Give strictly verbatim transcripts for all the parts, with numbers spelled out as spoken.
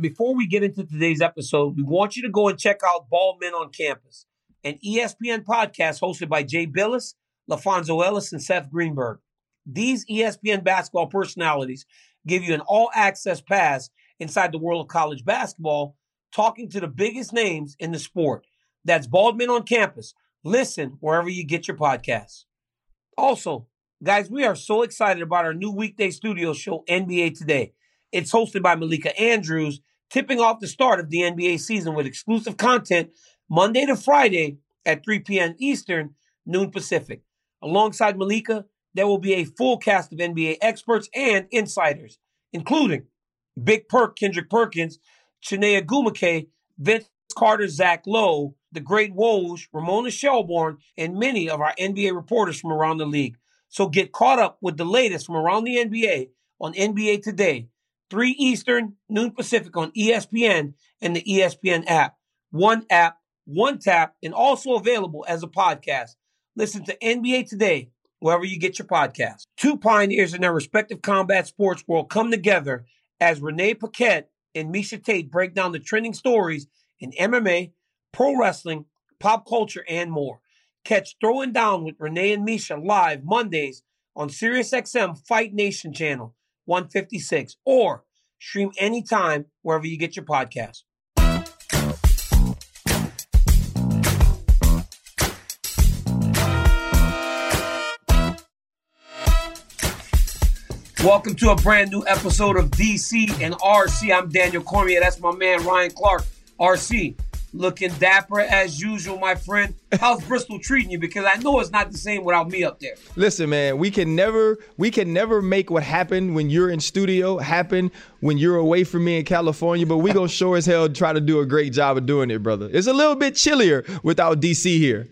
before we get into today's episode, we want you to go and check out Bald Men on Campus, an E S P N podcast hosted by Jay Billis, LaFonso Ellis, and Seth Greenberg. These E S P N basketball personalities give you an all-access pass inside the world of college basketball, talking to the biggest names in the sport. That's Bald Men on Campus. Listen wherever you get your podcasts. Also, guys, we are so excited about our new weekday studio show, N B A Today. It's hosted by Malika Andrews, tipping off the start of the N B A season with exclusive content Monday to Friday at three p.m. Eastern, noon Pacific. Alongside Malika, there will be a full cast of N B A experts and insiders, including Big Perk, Kendrick Perkins, Chiney Ogwumike, Vince Carter, Zach Lowe, the great Woj, Ramona Shelbourne, and many of our N B A reporters from around the league. So get caught up with the latest from around the N B A on N B A Today, three Eastern, noon Pacific on E S P N and the E S P N app. One app, one tap, and also available as a podcast. Listen to N B A Today wherever you get your podcasts. Two pioneers in their respective combat sports world come together as Renee Paquette and Misha Tate break down the trending stories in M M A, pro wrestling, pop culture, and more. Catch Throwing Down with Renee and Misha live Mondays on SiriusXM Fight Nation Channel one fifty-six or stream anytime wherever you get your podcasts. Welcome to a brand new episode of D C and R C. I'm Daniel Cormier. That's my man, Ryan Clark. R C, looking dapper as usual, my friend. How's Bristol treating you? Because I know it's not the same without me up there. Listen, man, we can never we can never make what happened when you're in studio happen when you're away from me in California, but we gonna sure as hell try to do a great job of doing it, brother. It's a little bit chillier without D C here.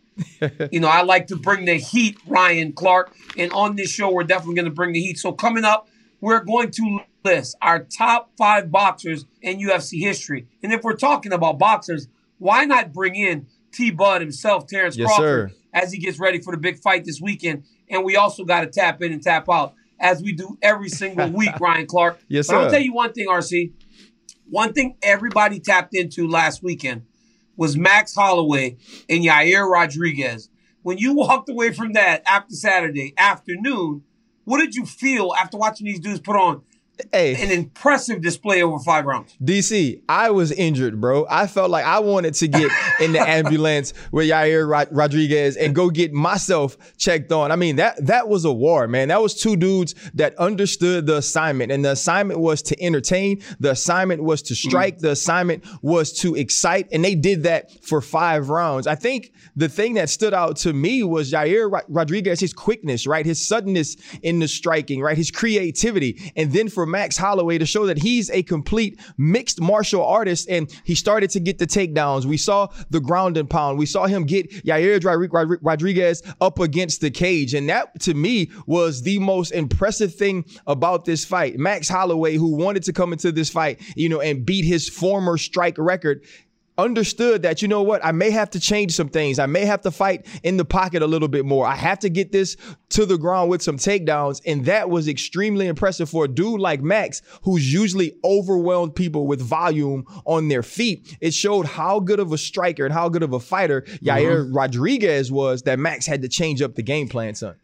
You know, I like to bring the heat, Ryan Clark. And on this show, we're definitely going to bring the heat. So coming up, we're going to list our top five boxers in U F C history. And if we're talking about boxers, why not bring in T-Bud himself, Terrence yes, Crawford, sir. as he gets ready for the big fight this weekend. And we also got to tap in and tap out, as we do every single week, Ryan Clark. Yes, but sir. I'll tell you one thing, R C. One thing everybody tapped into last weekend was Max Holloway and Yair Rodriguez. When you walked away from that after Saturday afternoon, what did you feel after watching these dudes put on hey. an impressive display over five rounds? D C, I was injured, bro. I felt like I wanted to get in the ambulance with Yair Rod- Rodriguez and go get myself checked on. I mean, that that was a war, man. That was two dudes that understood the assignment. And the assignment was to entertain. The assignment was to strike. Mm. The assignment was to excite. And they did that for five rounds. I think the thing that stood out to me was Yair Rod- Rodriguez, his quickness, right? His suddenness in the striking, right? His creativity. And then for Max Holloway to show that he's a complete mixed martial artist, and he started to get the takedowns. We saw the ground and pound. We saw him get Yair Rodriguez up against the cage, and that to me was the most impressive thing about this fight. Max Holloway, who wanted to come into this fight, you know, and beat his former strike record, understood that, you know what, I may have to change some things. I may have to fight in the pocket a little bit more. I have to get this to the ground with some takedowns. And that was extremely impressive for a dude like Max, who's usually overwhelmed people with volume on their feet. It showed how good of a striker and how good of a fighter mm-hmm. Yair Rodriguez was, that Max had to change up the game plan, son.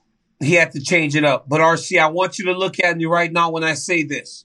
He had to change it up. But R C, I want you to look at me right now when I say this.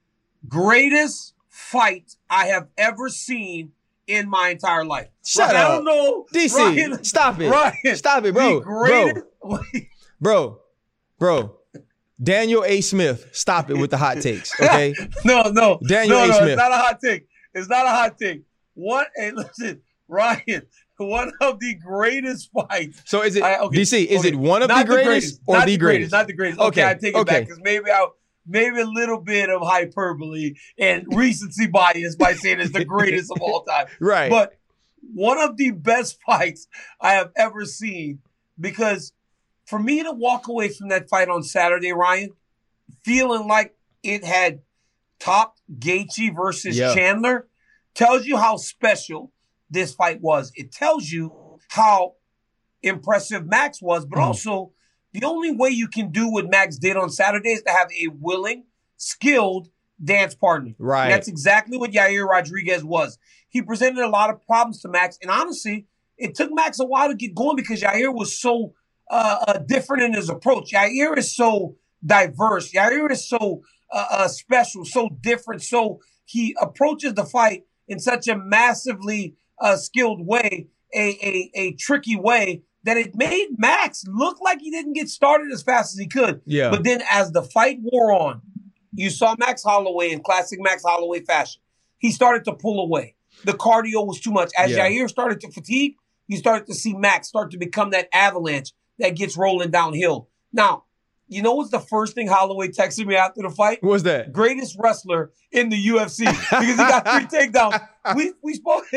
Greatest fight I have ever seen in my entire life. Shut like, up. I don't know. D C, Ryan, stop it. Ryan, stop it, bro. Greatest, bro. Bro. Bro. Daniel A. Smith, stop it with the hot takes, okay? no, no. Daniel no, A. no, Smith. It's not a hot take. It's not a hot take. What, hey, listen, Ryan, one of the greatest fights. So is it, I, okay, D C, is okay. it one of not the greatest, greatest or not the, the greatest? greatest? Not the greatest. Okay, okay. I take it okay. back because maybe I maybe a little bit of hyperbole and recency bias by saying it's the greatest of all time. Right. But one of the best fights I have ever seen, because for me to walk away from that fight on Saturday, Ryan, feeling like it had topped Gaethje versus yeah. Chandler, tells you how special this fight was. It tells you how impressive Max was, but mm. also the only way you can do what Max did on Saturday is to have a willing, skilled, dance partner. Right. And that's exactly what Yair Rodriguez was. He presented a lot of problems to Max. And honestly, it took Max a while to get going because Yair was so uh, uh, different in his approach. Yair is so diverse. Yair is so uh, uh, special, so different. So he approaches the fight in such a massively uh, skilled way, a, a, a tricky way, that it made Max look like he didn't get started as fast as he could. Yeah. But then as the fight wore on, you saw Max Holloway in classic Max Holloway fashion. He started to pull away. The cardio was too much. As Yeah. Yair started to fatigue, you started to see Max start to become that avalanche that gets rolling downhill. Now, you know what's the first thing Holloway texted me after the fight? What was that? Greatest wrestler in the U F C because he got three takedowns. We we spoke.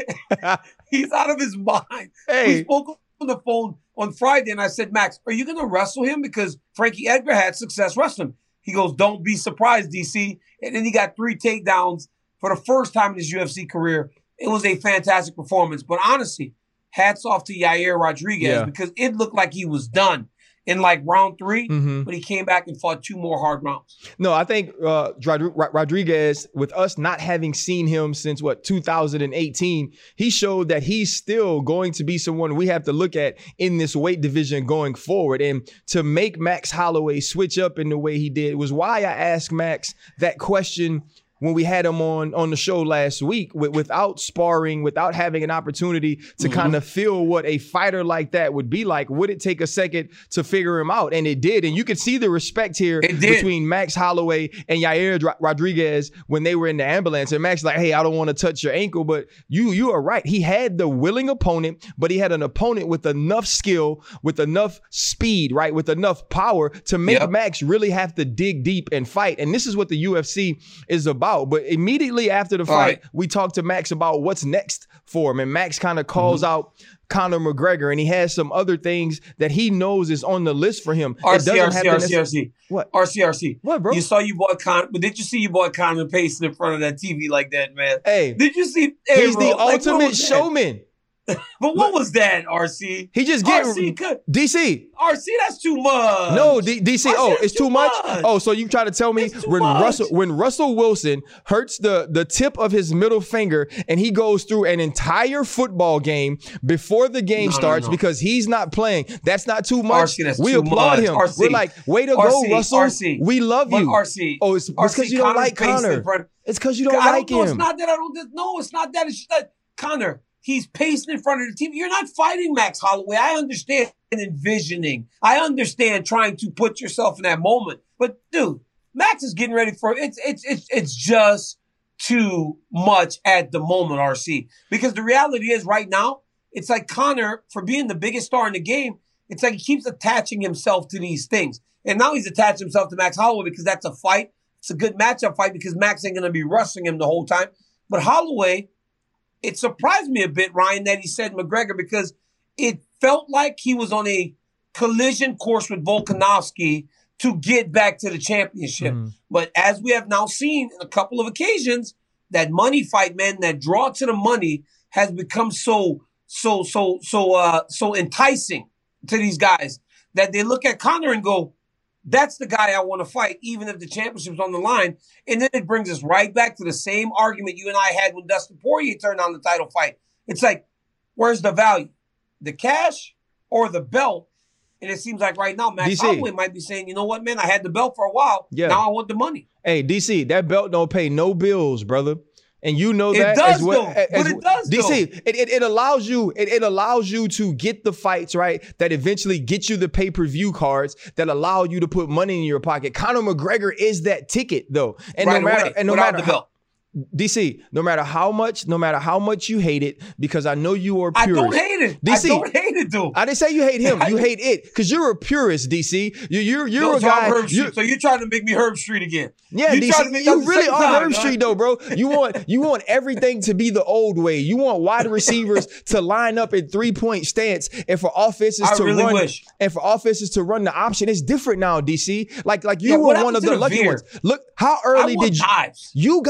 He's out of his mind. Hey. We spoke on the phone on Friday, and I said, Max, are you going to wrestle him? Because Frankie Edgar had success wrestling. He goes, don't be surprised, D C. And then he got three takedowns for the first time in his U F C career. It was a fantastic performance. But honestly, hats off to Yair Rodriguez Yeah. because it looked like he was done in like round three, Mhm. but he came back and fought two more hard rounds. No, I think uh, Rod- Rod- Rodriguez, with us not having seen him since, what, two thousand eighteen, he showed that he's still going to be someone we have to look at in this weight division going forward. And to make Max Holloway switch up in the way he did was why I asked Max that question when we had him on on the show last week, with, without sparring, without having an opportunity to Mhm. kind of feel what a fighter like that would be like. Would it take a second to figure him out? And it did. And you could see the respect here It did. between Max Holloway and Yair Dro- Rodriguez when they were in the ambulance. And Max like, hey, I don't want to touch your ankle. But you you are right. He had the willing opponent, but he had an opponent with enough skill, with enough speed, right, with enough power to make Yep. Max really have to dig deep and fight. And this is what the U F C is about. But immediately after the All fight, right. we talked to Max about what's next for him. And Max kind of calls Mm-hmm. out Conor McGregor, and he has some other things that he knows is on the list for him. R It C, doesn't R have C, to R C, necess- R C. What? R C, R C. What, bro? You saw you boy Con, but did you see you boy Conor pacing in front of that T V like that, man? Hey, Did you see? Hey, he's bro, the like, what ultimate was that? showman. But what was that, R C? He just R C, get could, D C. R C, that's too much. No, D- DC. R C, Oh, that's it's too much? much. Oh, so you try to tell me It's too when much. Russell when Russell Wilson hurts the the tip of his middle finger and he goes through an entire football game before the game No, no, starts no. because he's not playing. That's not too much. R C, that's we too applaud much. him. R C. We're like, way to R go, C, Russell. R C. We love But you. R C. Oh, it's R C, because you don't Conor's like pacing in Conor. front- It's because you don't I like don't know. It's him. not that I don't. No, it's not that. It's just that Conor. He's pacing in front of the T V. You're not fighting Max Holloway. I understand envisioning. I understand trying to put yourself in that moment. But dude, Max is getting ready for it's it's it's it's just too much at the moment, R C. Because the reality is right now, it's like Conor, for being the biggest star in the game, it's like he keeps attaching himself to these things. And now he's attached himself to Max Holloway because that's a fight. It's a good matchup fight because Max ain't going to be wrestling him the whole time. But Holloway, it surprised me a bit, Ryan, that he said McGregor because it felt like he was on a collision course with Volkanovski to get back to the championship. Mhm. But as we have now seen in a couple of occasions, that money fight, man, that draw to the money has become so, so, so, so, uh, so enticing to these guys that they look at Conor and go, that's the guy I want to fight, even if the championship's on the line. And then it brings us right back to the same argument you and I had when Dustin Poirier turned on the title fight. It's like, where's the value? The cash or the belt? And it seems like right now, Max D C. Holloway might be saying, you know what, man, I had the belt for a while. Yeah. Now I want the money. Hey, D C, that belt don't pay no bills, brother. And you know It that does, as well. though. as- But it does, D C, though. it, it, it allows you, it, it allows you to get the fights, right, that eventually get you the pay-per-view cards that allow you to put money in your pocket. Conor McGregor is that ticket, though. And right no matter away, and no without matter the how, belt. D C, no matter how much, no matter how much you hate it, because I know you are I purist. don't hate it. D C, I don't hate it, dude. I didn't say you hate him. You hate it because you're a purist, D C. You, you're you're Yo, a so I'm guy. Herb you- Street. So you're trying to make me Herb Street again. Yeah, You D trying C, to make- you at the really same are time, Herb huh? Street though, bro. You want you want everything to be the old way. You want wide receivers to line up in three point stance, and for offenses I to really run wish. and for offenses to run the option. It's different now, D C. Like like you Yeah, were what one happened of to the the lucky veer? ones. Look how I early want did you? dives. You got you got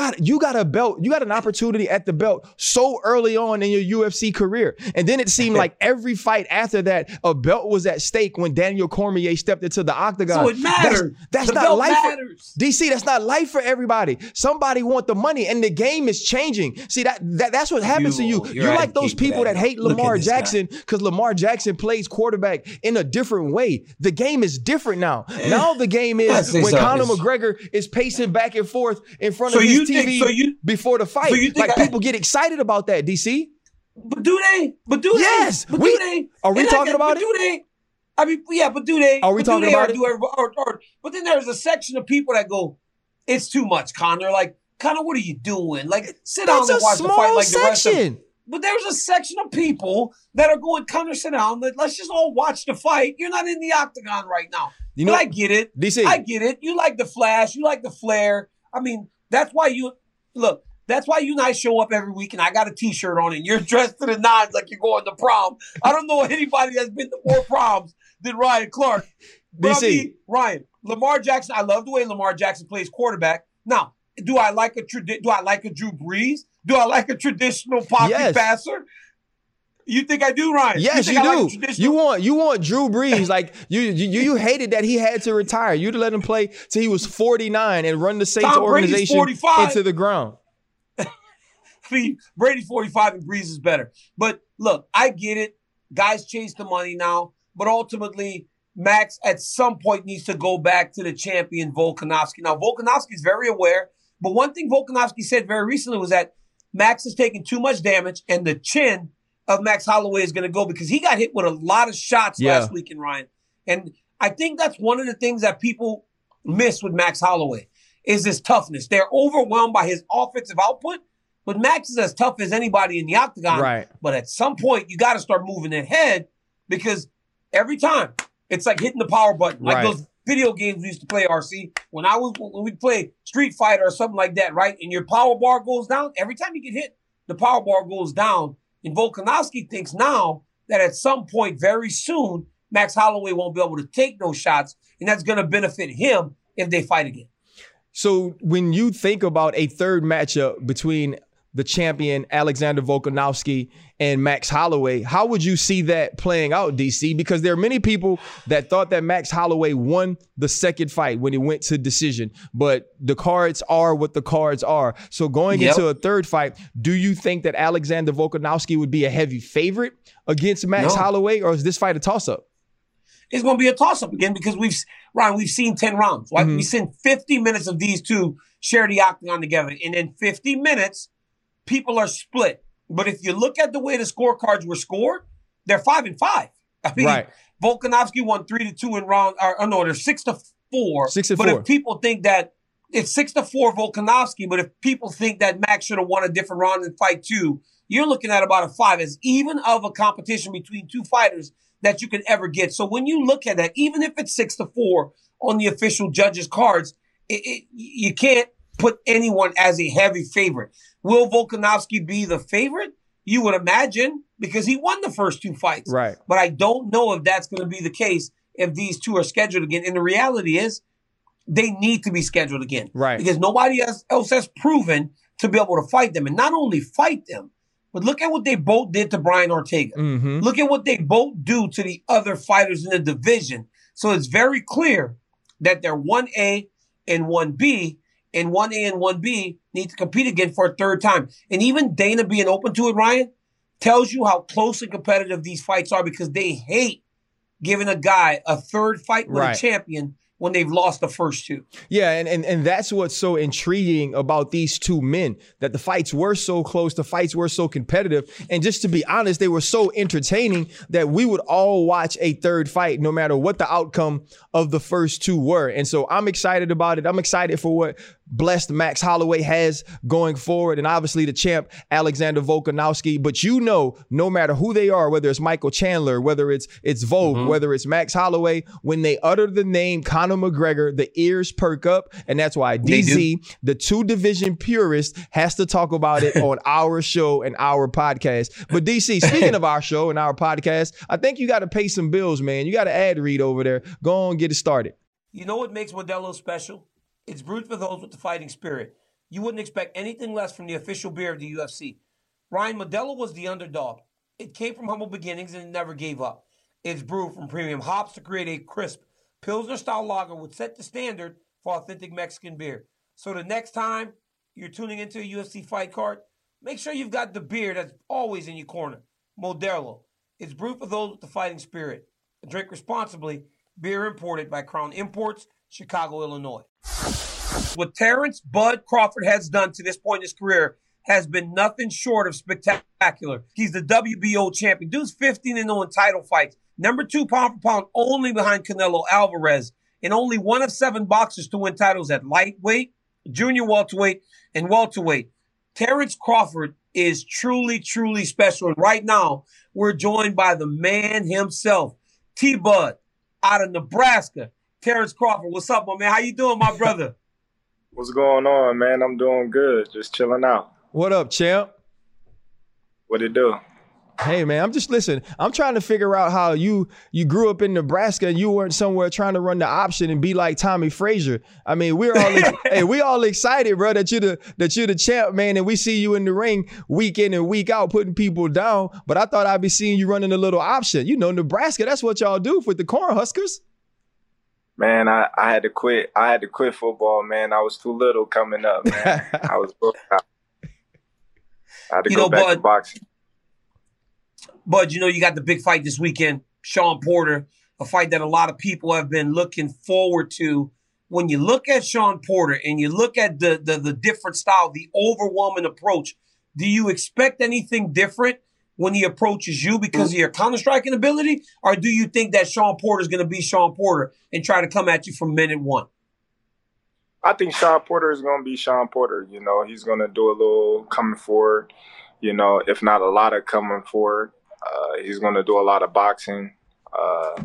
got a belt, you got an opportunity at the belt so early on in your U F C career. And then it seemed like every fight after that, a belt was at stake when Daniel Cormier stepped into the octagon. So it matters. That's, that's not life. For, D C, that's not life for everybody. Somebody want the money, and the game is changing. See, that, that that's what happens you, to you. You're like those people that, that hate Lamar Jackson because Lamar Jackson plays quarterback in a different way. The game is different now. Now the game is when Conor McGregor is pacing back and forth in front so of his T V think, so you, before the fight. So like I, people get excited about that, D C. But do they? But do yes, they? But we, do they? Are we and talking I, about but it? Do they? I mean, yeah, but do they? Are we but talking do they, about or it? Do or, or, or, but then there's a section of people that go, it's too much, Conor. Like, Conor, what are you doing? Like, sit That's down and watch the fight like section. the rest of them. But there's a section of people that are going, Conor, sit down. Let's just all watch the fight. You're not in the octagon right now. You know, but I get it. D C. I get it. You like the flash. You like the flair. I mean, that's why you, look, that's why you and I show up every week and I got a t-shirt on and you're dressed to the nines like you're going to prom. I don't know anybody that's been to more proms than Ryan Clark. But I mean, Ryan, Lamar Jackson, I love the way Lamar Jackson plays quarterback. Now, do I like a tradi- do I like a Drew Brees? Do I like a traditional pocket yes. passer? You think I do, Ryan? Yes, you, you do. Like traditional- you want you want Drew Brees. Like you, you you hated that he had to retire. You'd let him play till he was forty-nine and run the Saints Tom organization into the ground. I mean, Brady forty-five and Brees is better. But look, I get it. Guys chase the money now, but ultimately, Max at some point needs to go back to the champion Volkanovski. Now, Volkanovski is very aware, but one thing Volkanovski said very recently was that Max is taking too much damage, and the chin of Max Holloway is going to go because he got hit with a lot of shots yeah. last weekend, Ryan. And I think that's one of the things that people miss with Max Holloway is his toughness. They're overwhelmed by his offensive output, but Max is as tough as anybody in the octagon. Right. But at some point, you got to start moving ahead because every time it's like hitting the power button, like right. those video games we used to play, R C. When I was when we play Street Fighter or something like that, right? And your power bar goes down. Every time you get hit, the power bar goes down. And Volkanovski thinks now that at some point very soon, Max Holloway won't be able to take those shots, and that's going to benefit him if they fight again. So when you think about a third matchup between the champion Alexander Volkanovski and Max Holloway, how would you see that playing out, D C? Because there are many people that thought that Max Holloway won the second fight when he went to decision, but the cards are what the cards are. So going yep. into a third fight, do you think that Alexander Volkanovski would be a heavy favorite against Max no. Holloway, or is this fight a toss-up? It's going to be a toss-up again because we've, Ryan, we've seen ten rounds. Right? Mm-hmm. We've seen fifty minutes of these two share the octagon together. And in fifty minutes, people are split. But if you look at the way the scorecards were scored, they're five and five. I mean, right. Volkanovski won three to two in round, or, or no, they're six to four. Six to but four. If people think that it's six to four Volkanovski, but if people think that Max should have won a different round in fight two, you're looking at about a five as even of a competition between two fighters that you can ever get. So when you look at that, even if it's six to four on the official judges' cards, it, it, you can't put anyone as a heavy favorite. Will Volkanovski be the favorite? You would imagine, because he won the first two fights. Right. But I don't know if that's going to be the case if these two are scheduled again. And the reality is they need to be scheduled again. Right. Because nobody else, else has proven to be able to fight them. And not only fight them, but look at what they both did to Brian Ortega. Mm-hmm. Look at what they both do to the other fighters in the division. So it's very clear that they're one A and one B, and one A and one B need to compete again for a third time. And even Dana being open to it, Ryan, tells you how close and competitive these fights are because they hate giving a guy a third fight with right. a champion when they've lost the first two. Yeah, and, and and that's what's so intriguing about these two men, that the fights were so close, the fights were so competitive, and just to be honest, they were so entertaining that we would all watch a third fight no matter what the outcome of the first two were. And so I'm excited about it. I'm excited for what blessed Max Holloway has going forward, and obviously the champ Alexander Volkanovski. But you know, no matter who they are, whether it's Michael Chandler, whether it's it's Volk, mm-hmm. whether it's Max Holloway, when they utter the name Conor McGregor, the ears perk up, and that's why D Z, the two division purist, has to talk about it on our show and our podcast. But D C, speaking of our show and our podcast, I think you got to pay some bills, man. You got to ad read over there. Go on, get it started. You know what makes Modelo special? It's brewed for those with the fighting spirit. You wouldn't expect anything less from the official beer of the U F C. Ryan, Modelo was the underdog. It came from humble beginnings and it never gave up. It's brewed from premium hops to create a crisp Pilsner-style lager which set the standard for authentic Mexican beer. So the next time you're tuning into a U F C fight card, make sure you've got the beer that's always in your corner. Modelo. It's brewed for those with the fighting spirit. Drink responsibly. Beer imported by Crown Imports, Chicago, Illinois. What Terrence Bud Crawford has done to this point in his career has been nothing short of spectacular. He's the W B O champion. Dude's fifteen and oh in title fights. Number two pound for pound, only behind Canelo Alvarez. And only one of seven boxers to win titles at lightweight, junior welterweight, and welterweight. Terrence Crawford is truly, truly special. And right now, we're joined by the man himself, T-Bud, out of Nebraska. Terrence Crawford, what's up, my man? How you doing, my brother? What's going on, man? I'm doing good. Just chilling out. What up, champ? What it do? Hey, man, I'm just listening. I'm trying to figure out how you you grew up in Nebraska and you weren't somewhere trying to run the option and be like Tommy Frazier. I mean, we're all ex- hey, we all excited, bro, that you're the that you're the champ, man, and we see you in the ring week in and week out putting people down. But I thought I'd be seeing you running a little option. You know, Nebraska, that's what y'all do with the Cornhuskers. Man, I, I had to quit. I had to quit football, man. I was too little coming up, man. I was broke out. I had to you go know, back Bud, to boxing. Bud, you know, you got the big fight this weekend, Shawn Porter, a fight that a lot of people have been looking forward to. When you look at Shawn Porter and you look at the, the, the different style, the overwhelming approach, do you expect anything different when he approaches you because of your counter-striking ability? Or do you think that Shawn Porter is going to be Shawn Porter and try to come at you from minute one? I think Shawn Porter is going to be Shawn Porter. You know, he's going to do a little coming forward, you know, if not a lot of coming forward. Uh, he's going to do a lot of boxing. Uh,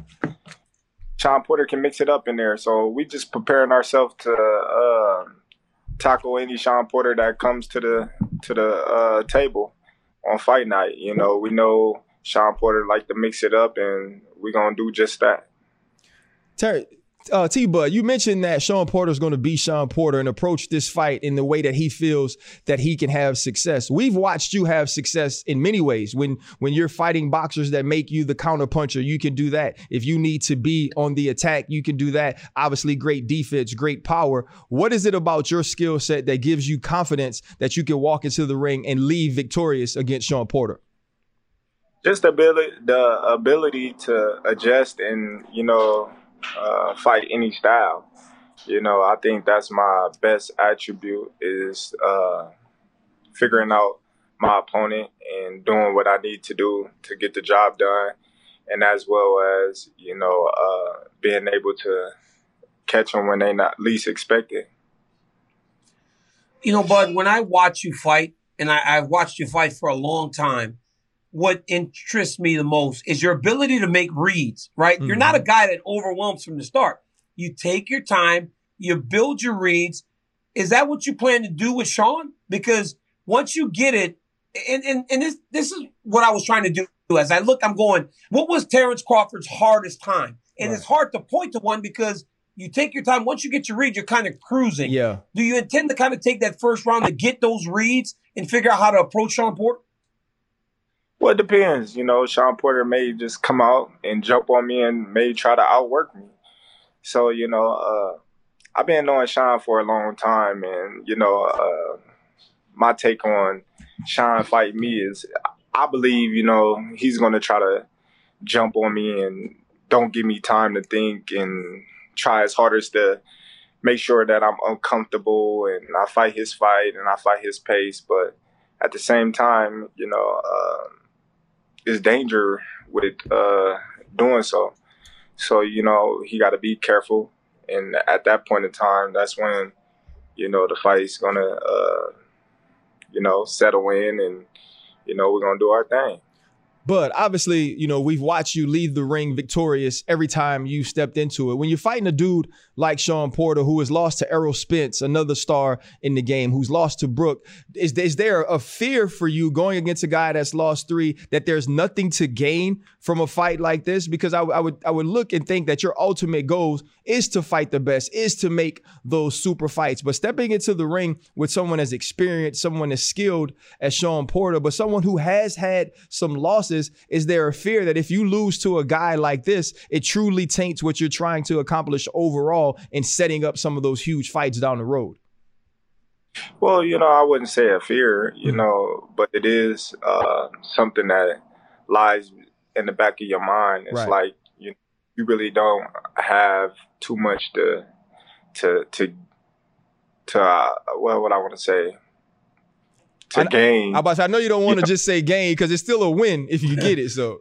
Shawn Porter can mix it up in there. So we just preparing ourselves to uh, tackle any Shawn Porter that comes to the to the uh, table on fight night. You know, we know Shawn Porter like to mix it up, and we're going to do just that. Terry, uh, T-Bud, you mentioned that Shawn Porter is going to be Shawn Porter and approach this fight in the way that he feels that he can have success. We've watched you have success in many ways. When when you're fighting boxers that make you the counterpuncher, you can do that. If you need to be on the attack, you can do that. Obviously, great defense, great power. What is it about your skill set that gives you confidence that you can walk into the ring and leave victorious against Shawn Porter? Just the ability, the ability to adjust and, you know, Uh, fight any style. You know, I think that's my best attribute is uh, figuring out my opponent and doing what I need to do to get the job done. And as well as, you know, uh, being able to catch them when they not least expected. You know, Bud, when I watch you fight, and I, I've watched you fight for a long time, what interests me the most is your ability to make reads, right? Mm-hmm. You're not a guy that overwhelms from the start. You take your time, you build your reads. Is that what you plan to do with Shawn? Because once you get it, and, and, and this, this is what I was trying to do. As I look, I'm going, what was Terrence Crawford's hardest time? And right. It's hard to point to one because you take your time. Once you get your read, you're kind of cruising. Yeah. Do you intend to kind of take that first round to get those reads and figure out how to approach Shawn Porter? Well, it depends. You know, Shawn Porter may just come out and jump on me and may try to outwork me. So, you know, uh, I've been knowing Shawn for a long time. And, you know, uh, my take on Shawn fighting me is I believe, you know, he's going to try to jump on me and don't give me time to think and try his hardest to make sure that I'm uncomfortable and I fight his fight and I fight his pace. But at the same time, you know, uh, is danger with uh, doing so. So, you know, he got to be careful. And at that point in time, that's when, you know, the fight's going to, uh, you know, settle in and, you know, we're going to do our thing. But obviously, you know, we've watched you leave the ring victorious every time you stepped into it. When you're fighting a dude like Shawn Porter, who has lost to Errol Spence, another star in the game, who's lost to Brook, is, is there a fear for you going against a guy that's lost three, that there's nothing to gain from a fight like this? Because I, I would I would look and think that your ultimate goal is to fight the best, is to make those super fights. But stepping into the ring with someone as experienced, someone as skilled as Shawn Porter, but someone who has had some losses, is there a fear that if you lose to a guy like this, it truly taints what you're trying to accomplish overall in setting up some of those huge fights down the road? Well, you know, I wouldn't say a fear, you mm-hmm. know, but it is uh, something that lies in the back of your mind. It's right. like you you really don't have too much to to to to uh, well, what I want to say. To I, gain. I, about to say, I know you don't want to just say gain because it's still a win if you get it. So,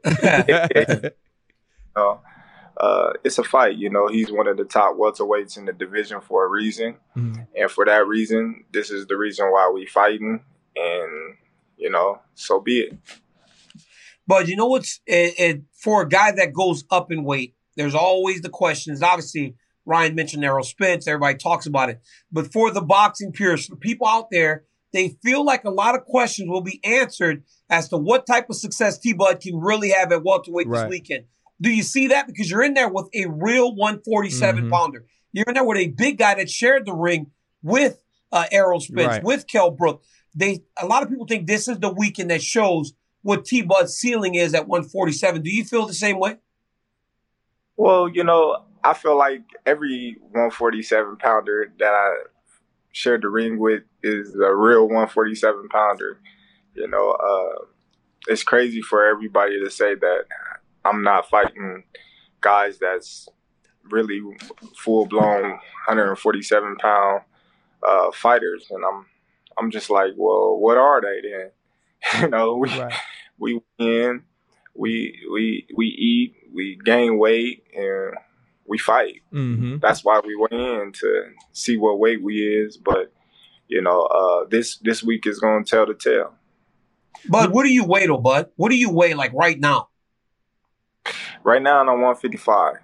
uh, uh, it's a fight. You know, he's one of the top welterweights in the division for a reason, mm-hmm. and for that reason, this is the reason why we fighting. And you know, so be it. But you know what's it, it, for a guy that goes up in weight, there's always the questions. Obviously, Ryan mentioned Errol Spence. Everybody talks about it. But for the boxing purists, for people out there, they feel like a lot of questions will be answered as to what type of success T-Bud can really have at welterweight right. this weekend. Do you see that? Because you're in there with a real one forty-seven mm-hmm. pounder. You're in there with a big guy that shared the ring with uh, Errol Spence, right. with Kell Brook. They, a lot of people think this is the weekend that shows what T-Bud's ceiling is at one forty-seven. Do you feel the same way? Well, you know, I feel like every one forty-seven pounder that I shared the ring with is a real one forty-seven pounder. You know, uh, it's crazy for everybody to say that I'm not fighting guys that's really full blown one forty-seven pound uh, fighters, and I'm I'm just like, well, what are they then? You know, we right. we win, we we we eat, we gain weight, and we fight. Mm-hmm. That's why we went in, to see what weight we is. But you know, uh, this this week is going to tell the tale. Bud, what do you weigh, though, Bud? What do you weigh like right now? Right now, I'm one fifty-five.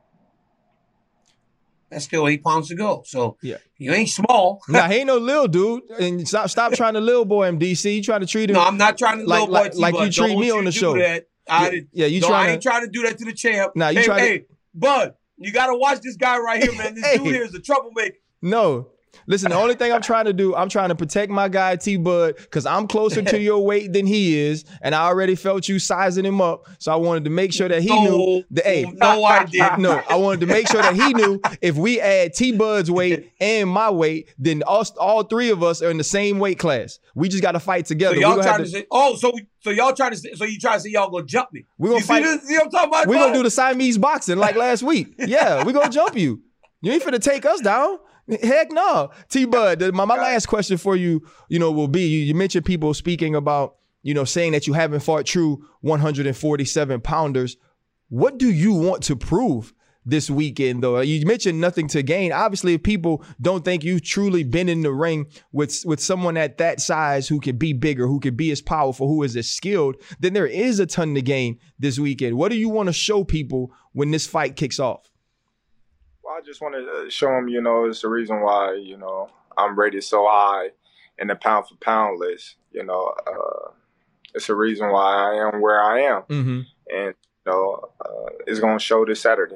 That's still eight pounds to go. So yeah, you ain't small. Nah, he ain't no little dude. And stop, stop trying to little boy him, D C. You trying to treat him? No, I'm not trying to like, little like, boy like you treat me on the show. That. I yeah, did, yeah, you no, trying? I ain't trying to do that to the champ. Nah, you hey, trying? Hey, to... Bud, you got to watch this guy right here, man. This hey. dude here is a troublemaker. No. Listen, the only thing I'm trying to do, I'm trying to protect my guy T-Bud because I'm closer to your weight than he is, and I already felt you sizing him up. So I wanted to make sure that he no, knew. The, hey, no, I didn't. No, I wanted to make sure that he knew if we add T-Bud's weight and my weight, then us, all three of us are in the same weight class. We just got to fight together. So y'all trying to, to say, oh, so so y'all trying to say, so you trying to say y'all gonna jump me? We gonna you fight. See, this, see what I'm talking about? We gonna do the Siamese boxing like last week. Yeah, we gonna jump you. You ain't finna take us down. Heck no. T-Bud, my, my last question for you, you know, will be, you, you mentioned people speaking about, you know, saying that you haven't fought true one forty-seven pounders. What do you want to prove this weekend, though? You mentioned nothing to gain. Obviously, if people don't think you've truly been in the ring with, with someone at that size who can be bigger, who can be as powerful, who is as skilled, then there is a ton to gain this weekend. What do you want to show people when this fight kicks off? I just want to show them, you know, it's the reason why, you know, I'm rated so high in the pound for pound list. You know, uh, it's a reason why I am where I am. Mm-hmm. And, you know, uh, it's going to show this Saturday.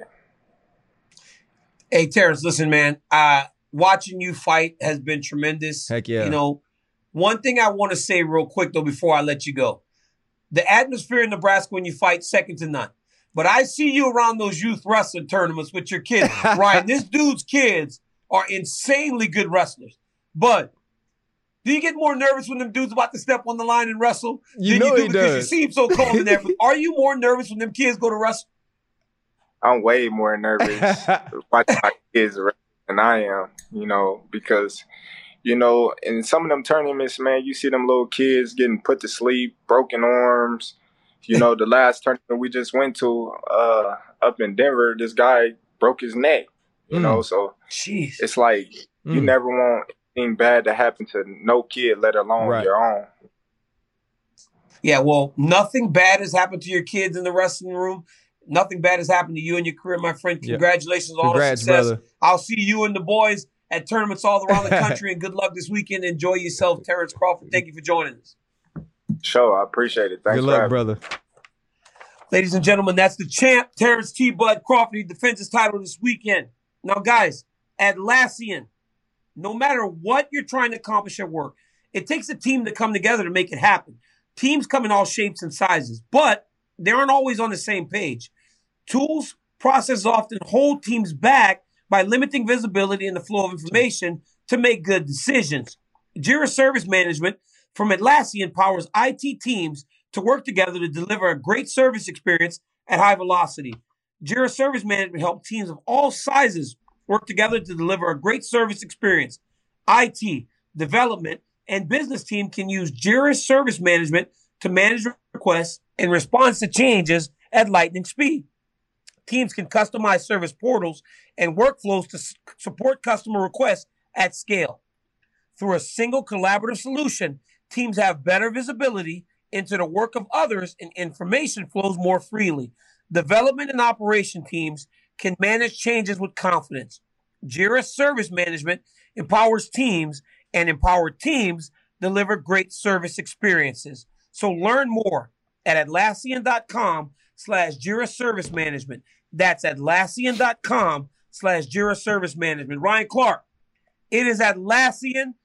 Hey, Terrence, listen, man, uh, watching you fight has been tremendous. Heck yeah. You know, one thing I want to say real quick, though, before I let you go. The atmosphere in Nebraska when you fight, second to none. But I see you around those youth wrestling tournaments with your kids. Ryan, this dude's kids are insanely good wrestlers. But do you get more nervous when them dudes about to step on the line and wrestle? You know you do he because does. You seem so calm in there. Are you more nervous when them kids go to wrestle? I'm way more nervous watching my kids wrestle than I am, you know, because, you know, in some of them tournaments, man, you see them little kids getting put to sleep, broken arms. You know, the last tournament we just went to uh, up in Denver, this guy broke his neck, you mm. know, so Jeez. It's like mm. you never want anything bad to happen to no kid, let alone right. your own. Yeah, well, nothing bad has happened to your kids in the wrestling room. Nothing bad has happened to you in your career, my friend. Congratulations yep. on all the Congrats, success. brother. I'll see you and the boys at tournaments all around the country, and good luck this weekend. Enjoy yourself, Terrence Crawford. Thank you for joining us. Sure, I appreciate it. Thanks good for luck, having brother. me. Ladies and gentlemen, that's the champ, Terrence T. Bud Crawford. He defends his title this weekend. Now, guys, Atlassian, no matter what you're trying to accomplish at work, it takes a team to come together to make it happen. Teams come in all shapes and sizes, but they aren't always on the same page. Tools, processes often hold teams back by limiting visibility and the flow of information to make good decisions. Jira Service Management from Atlassian powers I T teams to work together to deliver a great service experience at high velocity. Jira Service Management helps teams of all sizes work together to deliver a great service experience. I T, development, and business team can use Jira Service Management to manage requests and response to changes at lightning speed. Teams can customize service portals and workflows to s- support customer requests at scale. Through a single collaborative solution, teams have better visibility into the work of others and information flows more freely. Development and operation teams can manage changes with confidence. Jira Service Management empowers teams, and empowered teams deliver great service experiences. So learn more at Atlassian.com slash Jira Service Management. That's Atlassian.com slash Jira Service Management. Ryan Clark, it is Atlassian.com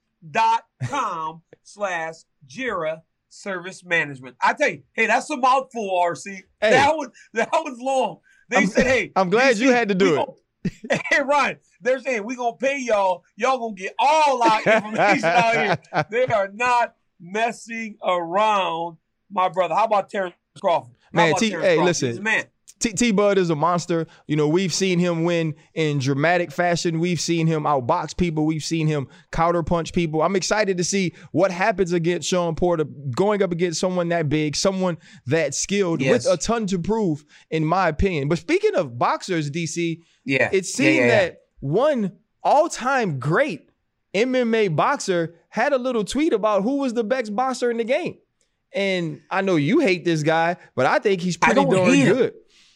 slash Jira Service Management. I tell you, hey, that's a mouthful, R C. Hey, that was that was long. They I'm, said, hey, I'm glad D C, you had to do it. Gonna, hey, Ryan, they're saying we're going to pay y'all. Y'all going to get all our information out here. They are not messing around, my brother. How about Terrence Crawford? How Man, about T- Terrence hey, Crawford? listen. He's a man. T, T Bud is a monster. You know, we've seen him win in dramatic fashion. We've seen him outbox people. We've seen him counterpunch people. I'm excited to see what happens against Sean Porter, going up against someone that big, someone that skilled, yes. with a ton to prove, in my opinion. But speaking of boxers, D C, yeah, it seemed yeah, yeah, yeah. that one all-time great M M A boxer had a little tweet about who was the best boxer in the game. And I know you hate this guy, but I think he's pretty darn good.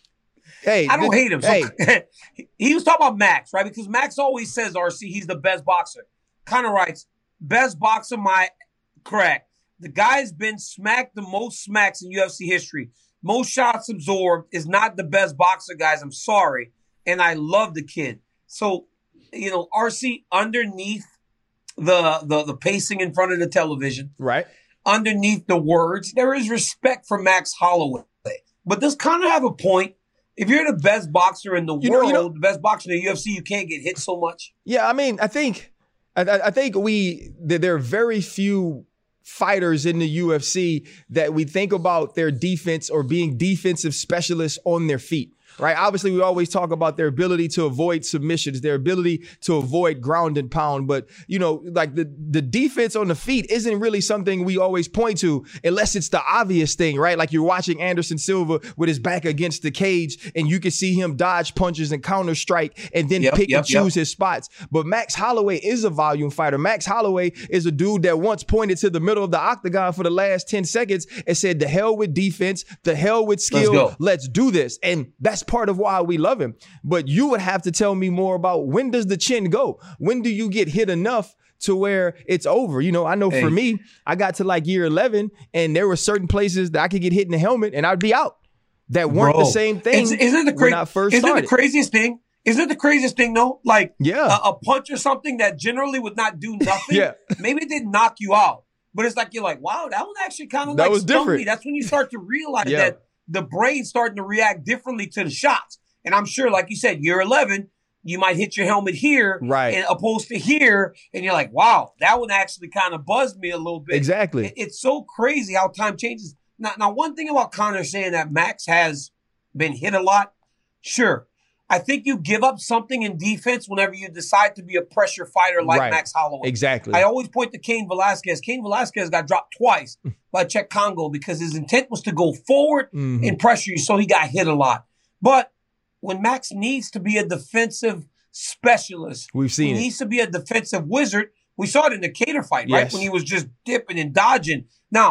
Hey, I don't this, hate him. So hey. He was talking about Max, right? Because Max always says, R C, he's the best boxer. Kind of writes, best boxer, my correct. The guy's been smacked the most smacks in U F C history. Most shots absorbed, is not the best boxer, guys. I'm sorry. And I love the kid. So, you know, R C, underneath the, the, the pacing in front of the television, right? Underneath the words, there is respect for Max Holloway. But this kind of have a point. If you're the best boxer in the you world, know, you know, the best boxer in the U F C, you can't get hit so much. Yeah, I mean, I think, I, I think we there are very few fighters in the U F C that we think about their defense or being defensive specialists on their feet. Right. Obviously, we always talk about their ability to avoid submissions, their ability to avoid ground and pound. But, you know, like the, the defense on the feet isn't really something we always point to unless it's the obvious thing. Right. Like you're watching Anderson Silva with his back against the cage and you can see him dodge punches and counter strike and then yep, pick yep, and choose yep. his spots. But Max Holloway is a volume fighter. Max Holloway is a dude that once pointed to the middle of the octagon for the last ten seconds and said, the hell with defense, the hell with skill. Let's, Let's do this. And that's part of why we love him. But you would have to tell me more about when does the chin go? When do you get hit enough to where it's over? You know, I know hey. for me, I got to like year eleven and there were certain places that I could get hit in the helmet and I'd be out. That weren't Bro, the same thing isn't it the cra- when I first isn't started. Isn't it the craziest thing? Isn't it the craziest thing though? Like yeah. a, a punch or something that generally would not do nothing. yeah. Maybe it didn't knock you out. But it's like, you're like, wow, that one actually kind of that like was stung different. me. That's when you start to realize yeah. that the brain's starting to react differently to the shots. And I'm sure, like you said, year eleven, you might hit your helmet here, right, and opposed to here, and you're like, wow, that one actually kind of buzzed me a little bit. Exactly. It, it's so crazy how time changes. Now, now, one thing about Conor saying that Max has been hit a lot, sure. I think you give up something in defense whenever you decide to be a pressure fighter like right. Max Holloway. Exactly. I always point to Cain Velasquez. Cain Velasquez got dropped twice by Czech Congo because his intent was to go forward mm-hmm. and pressure you, so he got hit a lot. But when Max needs to be a defensive specialist, we've seen he it. needs to be a defensive wizard. We saw it in the Kattar fight, yes. right? When he was just dipping and dodging. Now,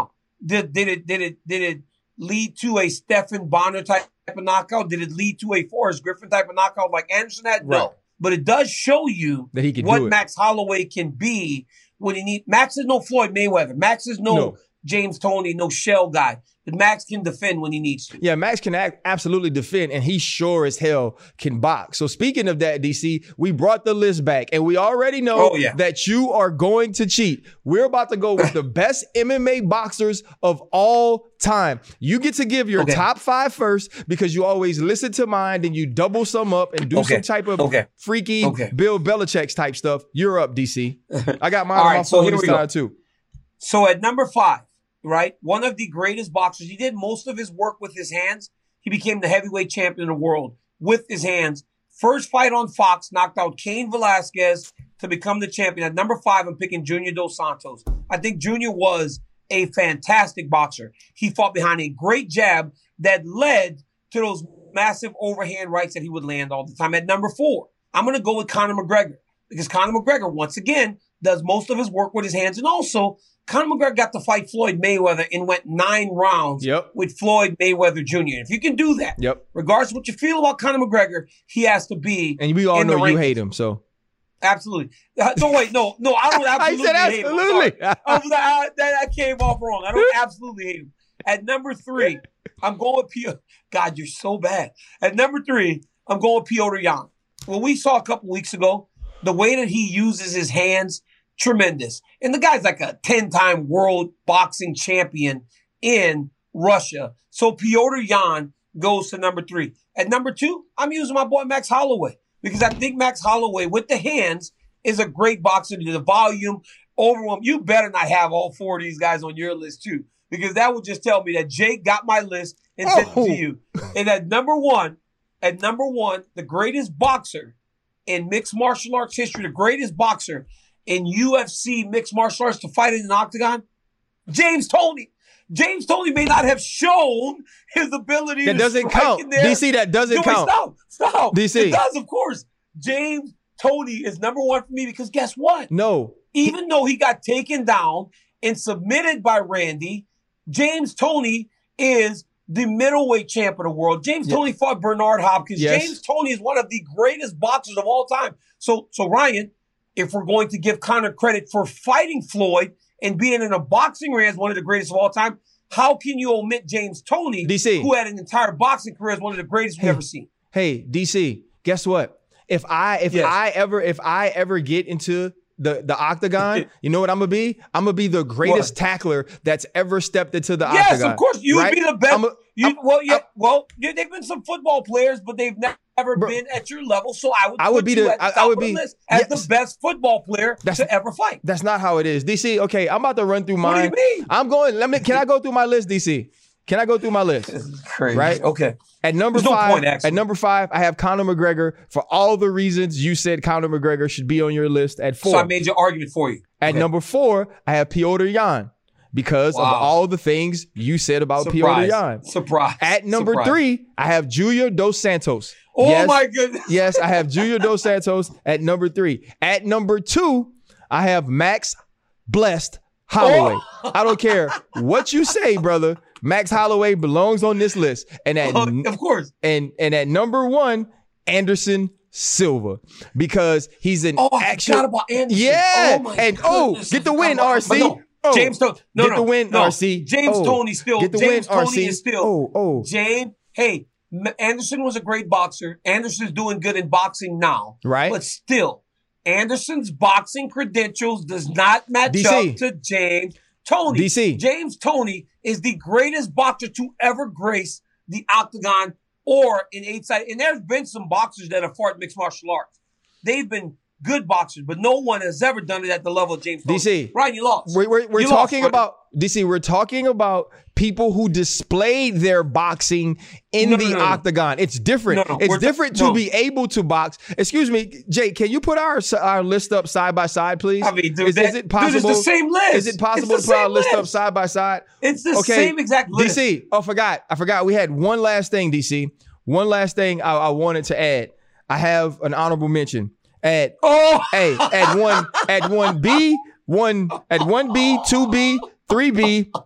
Did did it did it did it lead to a Stephen Bonner type of knockout? Did it lead to a Forrest Griffin type of knockout like Anderson had? Right. No. But it does show you that he can what do it. Max Holloway can be when he need. Max is no Floyd Mayweather. Max is no, No. James Toney, no shell guy. But Max can defend when he needs to. Yeah, Max can act, absolutely defend, and he sure as hell can box. So speaking of that, D C, we brought the list back, and we already know Oh, yeah. that you are going to cheat. We're about to go with the best M M A boxers of all time. You get to give your Okay. top five first because you always listen to mine, then you double some up and do Okay. some type of Okay. freaky Okay. Bill Belichick type stuff. You're up, D C. I got mine All on right, my so phone here this we go. time too. So at number five, right, one of the greatest boxers. He did most of his work with his hands. He became the heavyweight champion of the world with his hands. First fight on Fox, knocked out Cain Velasquez to become the champion. At number five, I'm picking Junior Dos Santos. I think Junior was a fantastic boxer. He fought behind a great jab that led to those massive overhand rights that he would land all the time. At number four, I'm going to go with Conor McGregor because Conor McGregor, once again, does most of his work with his hands. And also, Conor McGregor got to fight Floyd Mayweather and went nine rounds Yep. with Floyd Mayweather Junior If you can do that, Yep. regardless of what you feel about Conor McGregor, he has to be. And we all in the know you rankings. hate him, so. Absolutely. Uh, no, wait, no, no, I don't I absolutely said hate him. I'm sorry. absolutely. Oh, that, that, that came off wrong. I don't absolutely hate him. At number three, I'm going with Piotr. God, you're so bad. At number three, I'm going with Piotr Jan. What we saw a couple weeks ago, the way that he uses his hands, tremendous. And the guy's like a ten-time world boxing champion in Russia. So Piotr Jan goes to number three. At number two, I'm using my boy Max Holloway because I think Max Holloway with the hands is a great boxer. The volume, overwhelm. You better not have all four of these guys on your list too, because that would just tell me that Jake got my list and sent it Oh. to you. And at number one, at number one, the greatest boxer in mixed martial arts history, the greatest boxer in U F C mixed martial arts to fight in an octagon, James Toney. James Toney may not have shown his ability That to doesn't strike count. in there. D C, that doesn't No, wait, count. Stop, stop. D C. It does, of course. James Toney is number one for me because guess what? No. Even though he got taken down and submitted by Randy, James Toney is the middleweight champ of the world. James Yeah. Toney fought Bernard Hopkins. Yes. James Toney is one of the greatest boxers of all time. So, so Ryan, if we're going to give Conor credit for fighting Floyd and being in a boxing ring as one of the greatest of all time, how can you omit James Toney, D C. who had an entire boxing career as one of the greatest we've Hey. ever seen? Hey, D C, guess what? If I if Yes. I ever if I ever get into the the octagon, you know what I'm gonna be? I'm gonna be the greatest What? tackler that's ever stepped into the Yes, octagon. of course. You right? would be the best. I'm a- you, I'm- well, yeah, I'm- well, yeah, they've been some football players, but they've ne- never Bro, been at your level. So I would, I would put be you the- at the I- I top would of the be- list as yes. the best football player That's- to ever fight. That's not how it is. D C, okay, I'm about to run through What do mine. you mean? I'm going, let me can I go through my list, D C? Can I go through my list? This is crazy. Right? Okay. At number There's no five, point, actually. at number five, I have Conor McGregor for all the reasons you said Conor McGregor should be on your list. At four, So I made your argument for you. at Okay. number four, I have Piotr Jan because Wow. of all the things you said about Piotr Surprise. Jan. Surprise. At number Surprise. three, I have Julio Dos Santos. Oh yes, my goodness. yes, I have Julio Dos Santos at number three. At number two, I have Max Blessed Holloway. Oh. I don't care what you say, brother. Max Holloway belongs on this list. And at Oh, of course. and and at number one, Anderson Silva, because he's an Oh, I actual. forgot about Anderson. Yeah, Oh, my and oh, goodness. get the I win, forgot R about- C. but no, Oh, James Toney. No, get no, the win, no. R C. James Oh, Toney still. get the James win, R Toney C. is still. Oh, oh, James, hey, M- Anderson was a great boxer. Anderson's doing good in boxing now. right. But still, Anderson's boxing credentials does not match D C. up to James Toney. D C. James Toney is the greatest boxer to ever grace the octagon or in eight side. And there's been some boxers that have fought mixed martial arts. They've been good boxers, but no one has ever done it at the level of James Toney. D C. Ryan, you lost. We're, we're, we're You talking lost, brother. about D C. We're talking about people who displayed their boxing in No, the no, no, no. octagon. It's different. No, no, it's we're- different to no. be able to box. Excuse me, Jake. Can you put our our list up side by side, please? I mean, dude, is, that, is it possible? Dude, it's the same list. Is it possible It's to the put our same list up side by side? It's the Okay, same exact list. D C. Oh, forgot. I forgot. We had one last thing, D C. One last thing I, I wanted to add. I have an honorable mention at Oh, hey at one at one B one at one B two B three B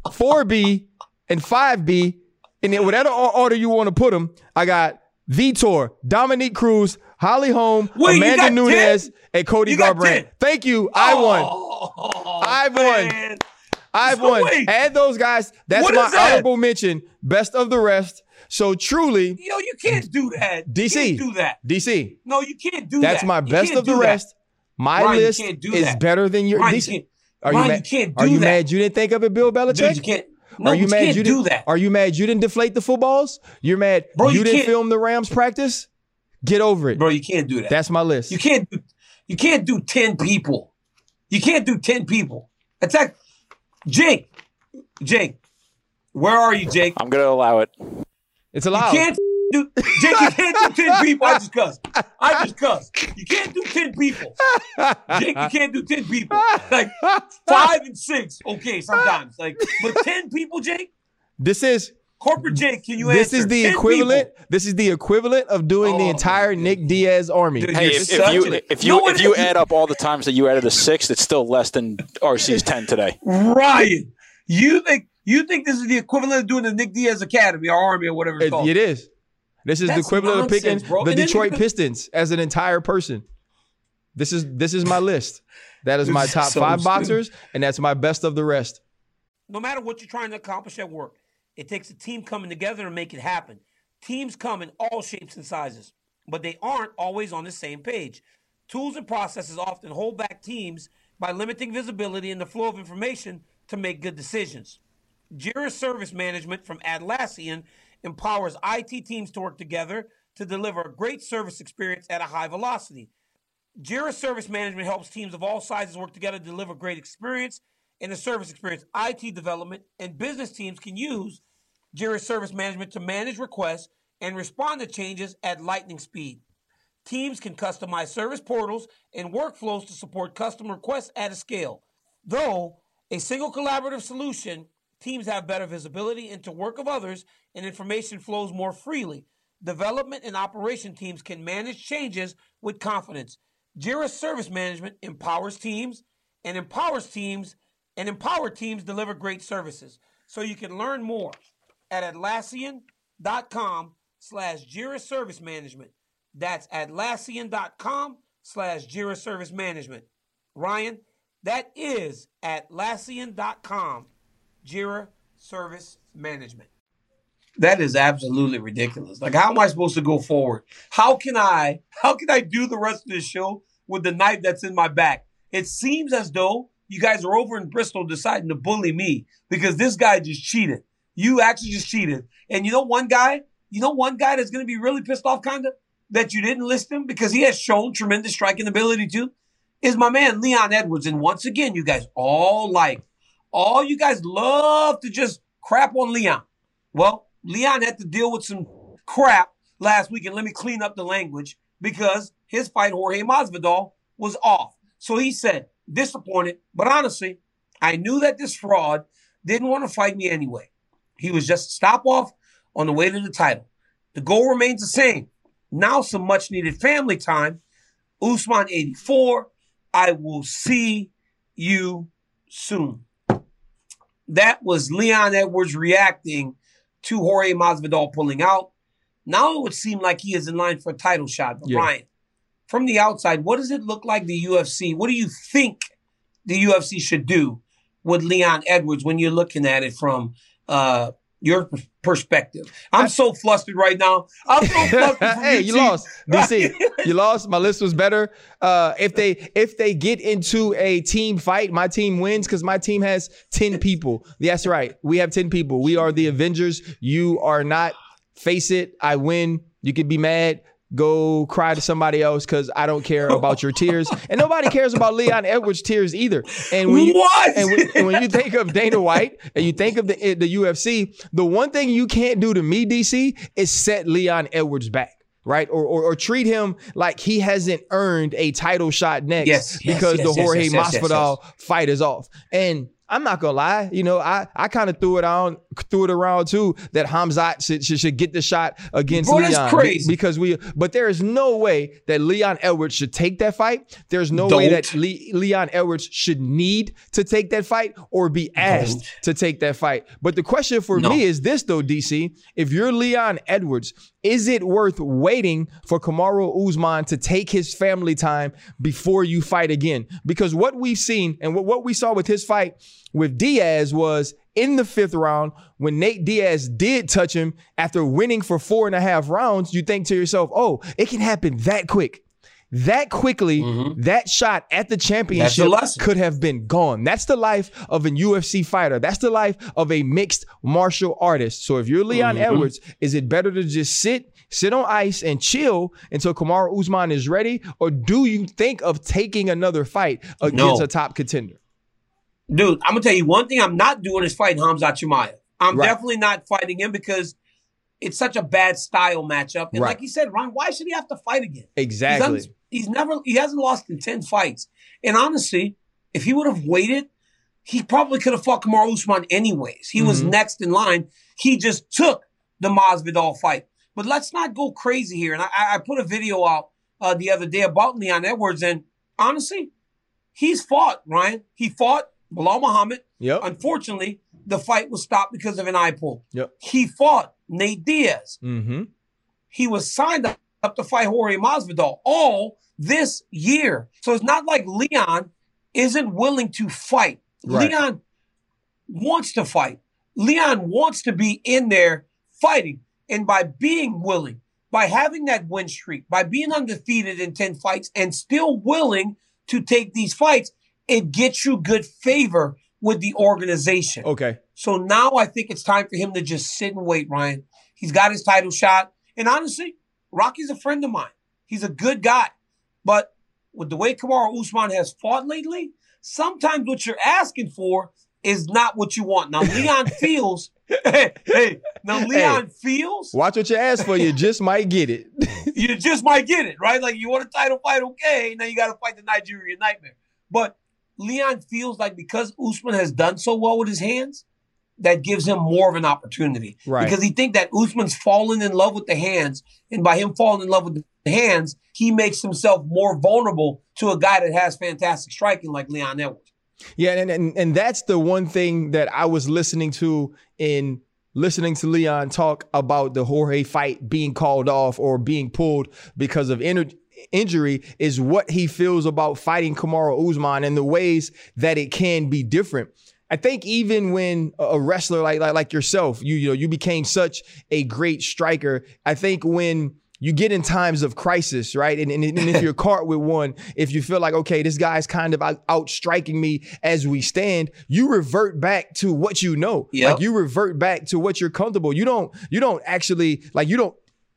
four B, and five B. And in whatever order you want to put them, I got Vitor, Dominique Cruz, Holly Holm, Wait, Amanda Nunes, ten? And Cody you Garbrandt. Thank you. I won. Oh, I've man. won. I've so won. Wait. Add those guys. That's what my that? honorable mention. Best of the rest. So truly, yo, you can't do that. D C, you can't do that. D C. No, you can't do That's that. That's my you best of the rest. That. My Ryan, list is that. better than your. Ryan, D C. You are Ryan, you mad? You can't do are you that. mad you didn't think of it, Bill Belichick? Dude, you can't. No, are you, you mad can't you do didn't, that. Are you mad you didn't deflate the footballs? You're mad Bro, you, you didn't can't. film the Rams practice? Get over it. Bro, you can't do that. That's my list. You can't do, you can't do ten people. You can't do ten people. Attack Jake. Jake. Where are you, Jake? I'm gonna allow it. It's allowed. You can't do Jake, you can't do ten people. I just cussed. I just cussed. You can't do ten people. Jake, you can't do ten people. Like five and six, okay, sometimes. Like, but ten people, Jake? This is Corporate Jake, can you This answer? is the ten equivalent. people. This is the equivalent of doing Oh, the entire Nick Diaz army. Dude, Hey, You're if, if such you a- if you No, if it you isn't. add up all the times that you added a six, it's still less than R C's ten today. Ryan, you think you think this is the equivalent of doing the Nick Diaz Academy or Army or whatever it's It, called? it is. This is That's the equivalent nonsense, of picking bro. the And then Detroit you- Pistons as an entire person. This is this is my list. That is This my is top so five stupid. boxers, and that's my best of the rest. No matter what you're trying to accomplish at work, it takes a team coming together to make it happen. Teams come in all shapes and sizes, but they aren't always on the same page. Tools and processes often hold back teams by limiting visibility and the flow of information to make good decisions. Jira Service Management from Atlassian empowers I T teams to work together to deliver a great service experience at a high velocity. Jira Service Management helps teams of all sizes work together to deliver great experience and a service experience. I T development and business teams can use Jira Service Management to manage requests and respond to changes at lightning speed. Teams can customize service portals and workflows to support customer requests at a scale. Though a single collaborative solution, teams have better visibility into work of others and information flows more freely. Development and operation teams can manage changes with confidence. Jira Service Management empowers teams and empowers teams and empowered teams deliver great services. So you can learn more at Atlassian.com slash Jira Service Management. That's Atlassian.com slash Jira Service Management. Ryan, that is Atlassian.com Jira Service Management. That is absolutely ridiculous. Like, how am I supposed to go forward? How can I, how can I do the rest of this show with the knife that's in my back? It seems as though you guys are over in Bristol deciding to bully me because this guy just cheated. You actually just cheated. And you know one guy, you know one guy that's going to be really pissed off kind of that you didn't list him because he has shown tremendous striking ability too, is my man Leon Edwards. And once again, you guys all like, all you guys love to just crap on Leon. Well, Leon had to deal with some crap last week, and let me clean up the language because his fight, Jorge Masvidal, was off. So he said, disappointed, but honestly, I knew that this fraud didn't want to fight me anyway. He was just a stop off on the way to the title. The goal remains the same. Now some much needed family time. Usman eighty-four, I will see you soon. That was Leon Edwards reacting to Jorge Masvidal pulling out. Now it would seem like he is in line for a title shot. But Yeah. Ryan, from the outside, what does it look like the U F C? What do you think the U F C should do with Leon Edwards when you're looking at it from uh, your p- perspective? I'm so flustered right now. I'm so flustered. from Hey, you you cheating. lost, D C. You lost. My list was better. Uh, if they if they get into a team fight, my team wins because my team has ten people. That's right. We have ten people. We are the Avengers. You are not. Face it. I win. You could be mad. Go cry to somebody else because I don't care about your tears. And nobody cares about Leon Edwards' tears either. And when you, What? And when, and when you think of Dana White and you think of the, the U F C, the one thing you can't do to me, D C, is set Leon Edwards back. Right? Or, or or treat him like he hasn't earned a title shot next Yes, yes, because yes, the yes, Jorge yes, yes, yes, Masvidal yes. fight is off. And I'm not gonna lie, you know, I, I kind of threw it on, threw it around too that Khamzat should, should, should get the shot against Bro, Leon. that's crazy. Because we, but there is no way that Leon Edwards should take that fight. There's no Don't. way that Le- Leon Edwards should need to take that fight or be asked Don't. to take that fight. But the question for No. me is this though, D C, if you're Leon Edwards, is it worth waiting for Kamaru Usman to take his family time before you fight again? Because what we've seen and what, what we saw with his fight with Diaz was in the fifth round, when Nate Diaz did touch him after winning for four and a half rounds, you think to yourself, oh, it can happen that quick. That quickly, mm-hmm. that shot at the championship could have been gone. That's the life of a U F C fighter. That's the life of a mixed martial artist. So if you're Leon mm-hmm. Edwards, is it better to just sit, sit on ice and chill until Kamaru Usman is ready? Or do you think of taking another fight against no. a top contender? Dude, I'm going to tell you one thing I'm not doing is fighting Khamzat Chimaev. I'm right. definitely not fighting him because it's such a bad style matchup. And right. like you said, Ron, why should he have to fight again? Exactly. He's, un- he's never, he hasn't lost in ten fights. And honestly, if he would have waited, he probably could have fought Kamaru Usman anyways. He mm-hmm. was next in line. He just took the Masvidal fight. But let's not go crazy here. And I, I put a video out uh, the other day about Leon Edwards. And honestly, he's fought, Ryan. He fought Bilal Muhammad. Yep. Unfortunately, the fight was stopped because of an eye pull. Yep. He fought Nate Diaz. Mm-hmm. He was signed up, up to fight Jorge Masvidal all this year. So it's not like Leon isn't willing to fight. Right. Leon wants to fight. Leon wants to be in there fighting. And by being willing, by having that win streak, by being undefeated in ten fights and still willing to take these fights, it gets you good favor with the organization. Okay. So now I think it's time for him to just sit and wait, Ryan. He's got his title shot. And honestly, Rocky's a friend of mine. He's a good guy. But with the way Kamaru Usman has fought lately, sometimes what you're asking for is not what you want. Now, Leon feels, hey, hey, now Leon hey, feels. Watch what you ask for. You just might get it. You just might get it, right? Like you want a title fight, okay. Now you got to fight the Nigerian Nightmare. But Leon feels like because Usman has done so well with his hands, that gives him more of an opportunity. Right. Because he thinks that Usman's fallen in love with the hands, and by him falling in love with the hands, he makes himself more vulnerable to a guy that has fantastic striking like Leon Edwards. Yeah, and, and and that's the one thing that I was listening to in listening to Leon talk about the Jorge fight being called off or being pulled because of injury. injury is what he feels about fighting Kamaru Usman and the ways that it can be different. I think even when a wrestler like, like, like yourself, you, you know, you became such a great striker. I think when you get in times of crisis, right? And, and, and if you're caught with one, if you feel like, okay, this guy's kind of out, out striking me as we stand, you revert back to what you know. Yep. Like you revert back to what you're comfortable. You don't, you don't actually, like you don't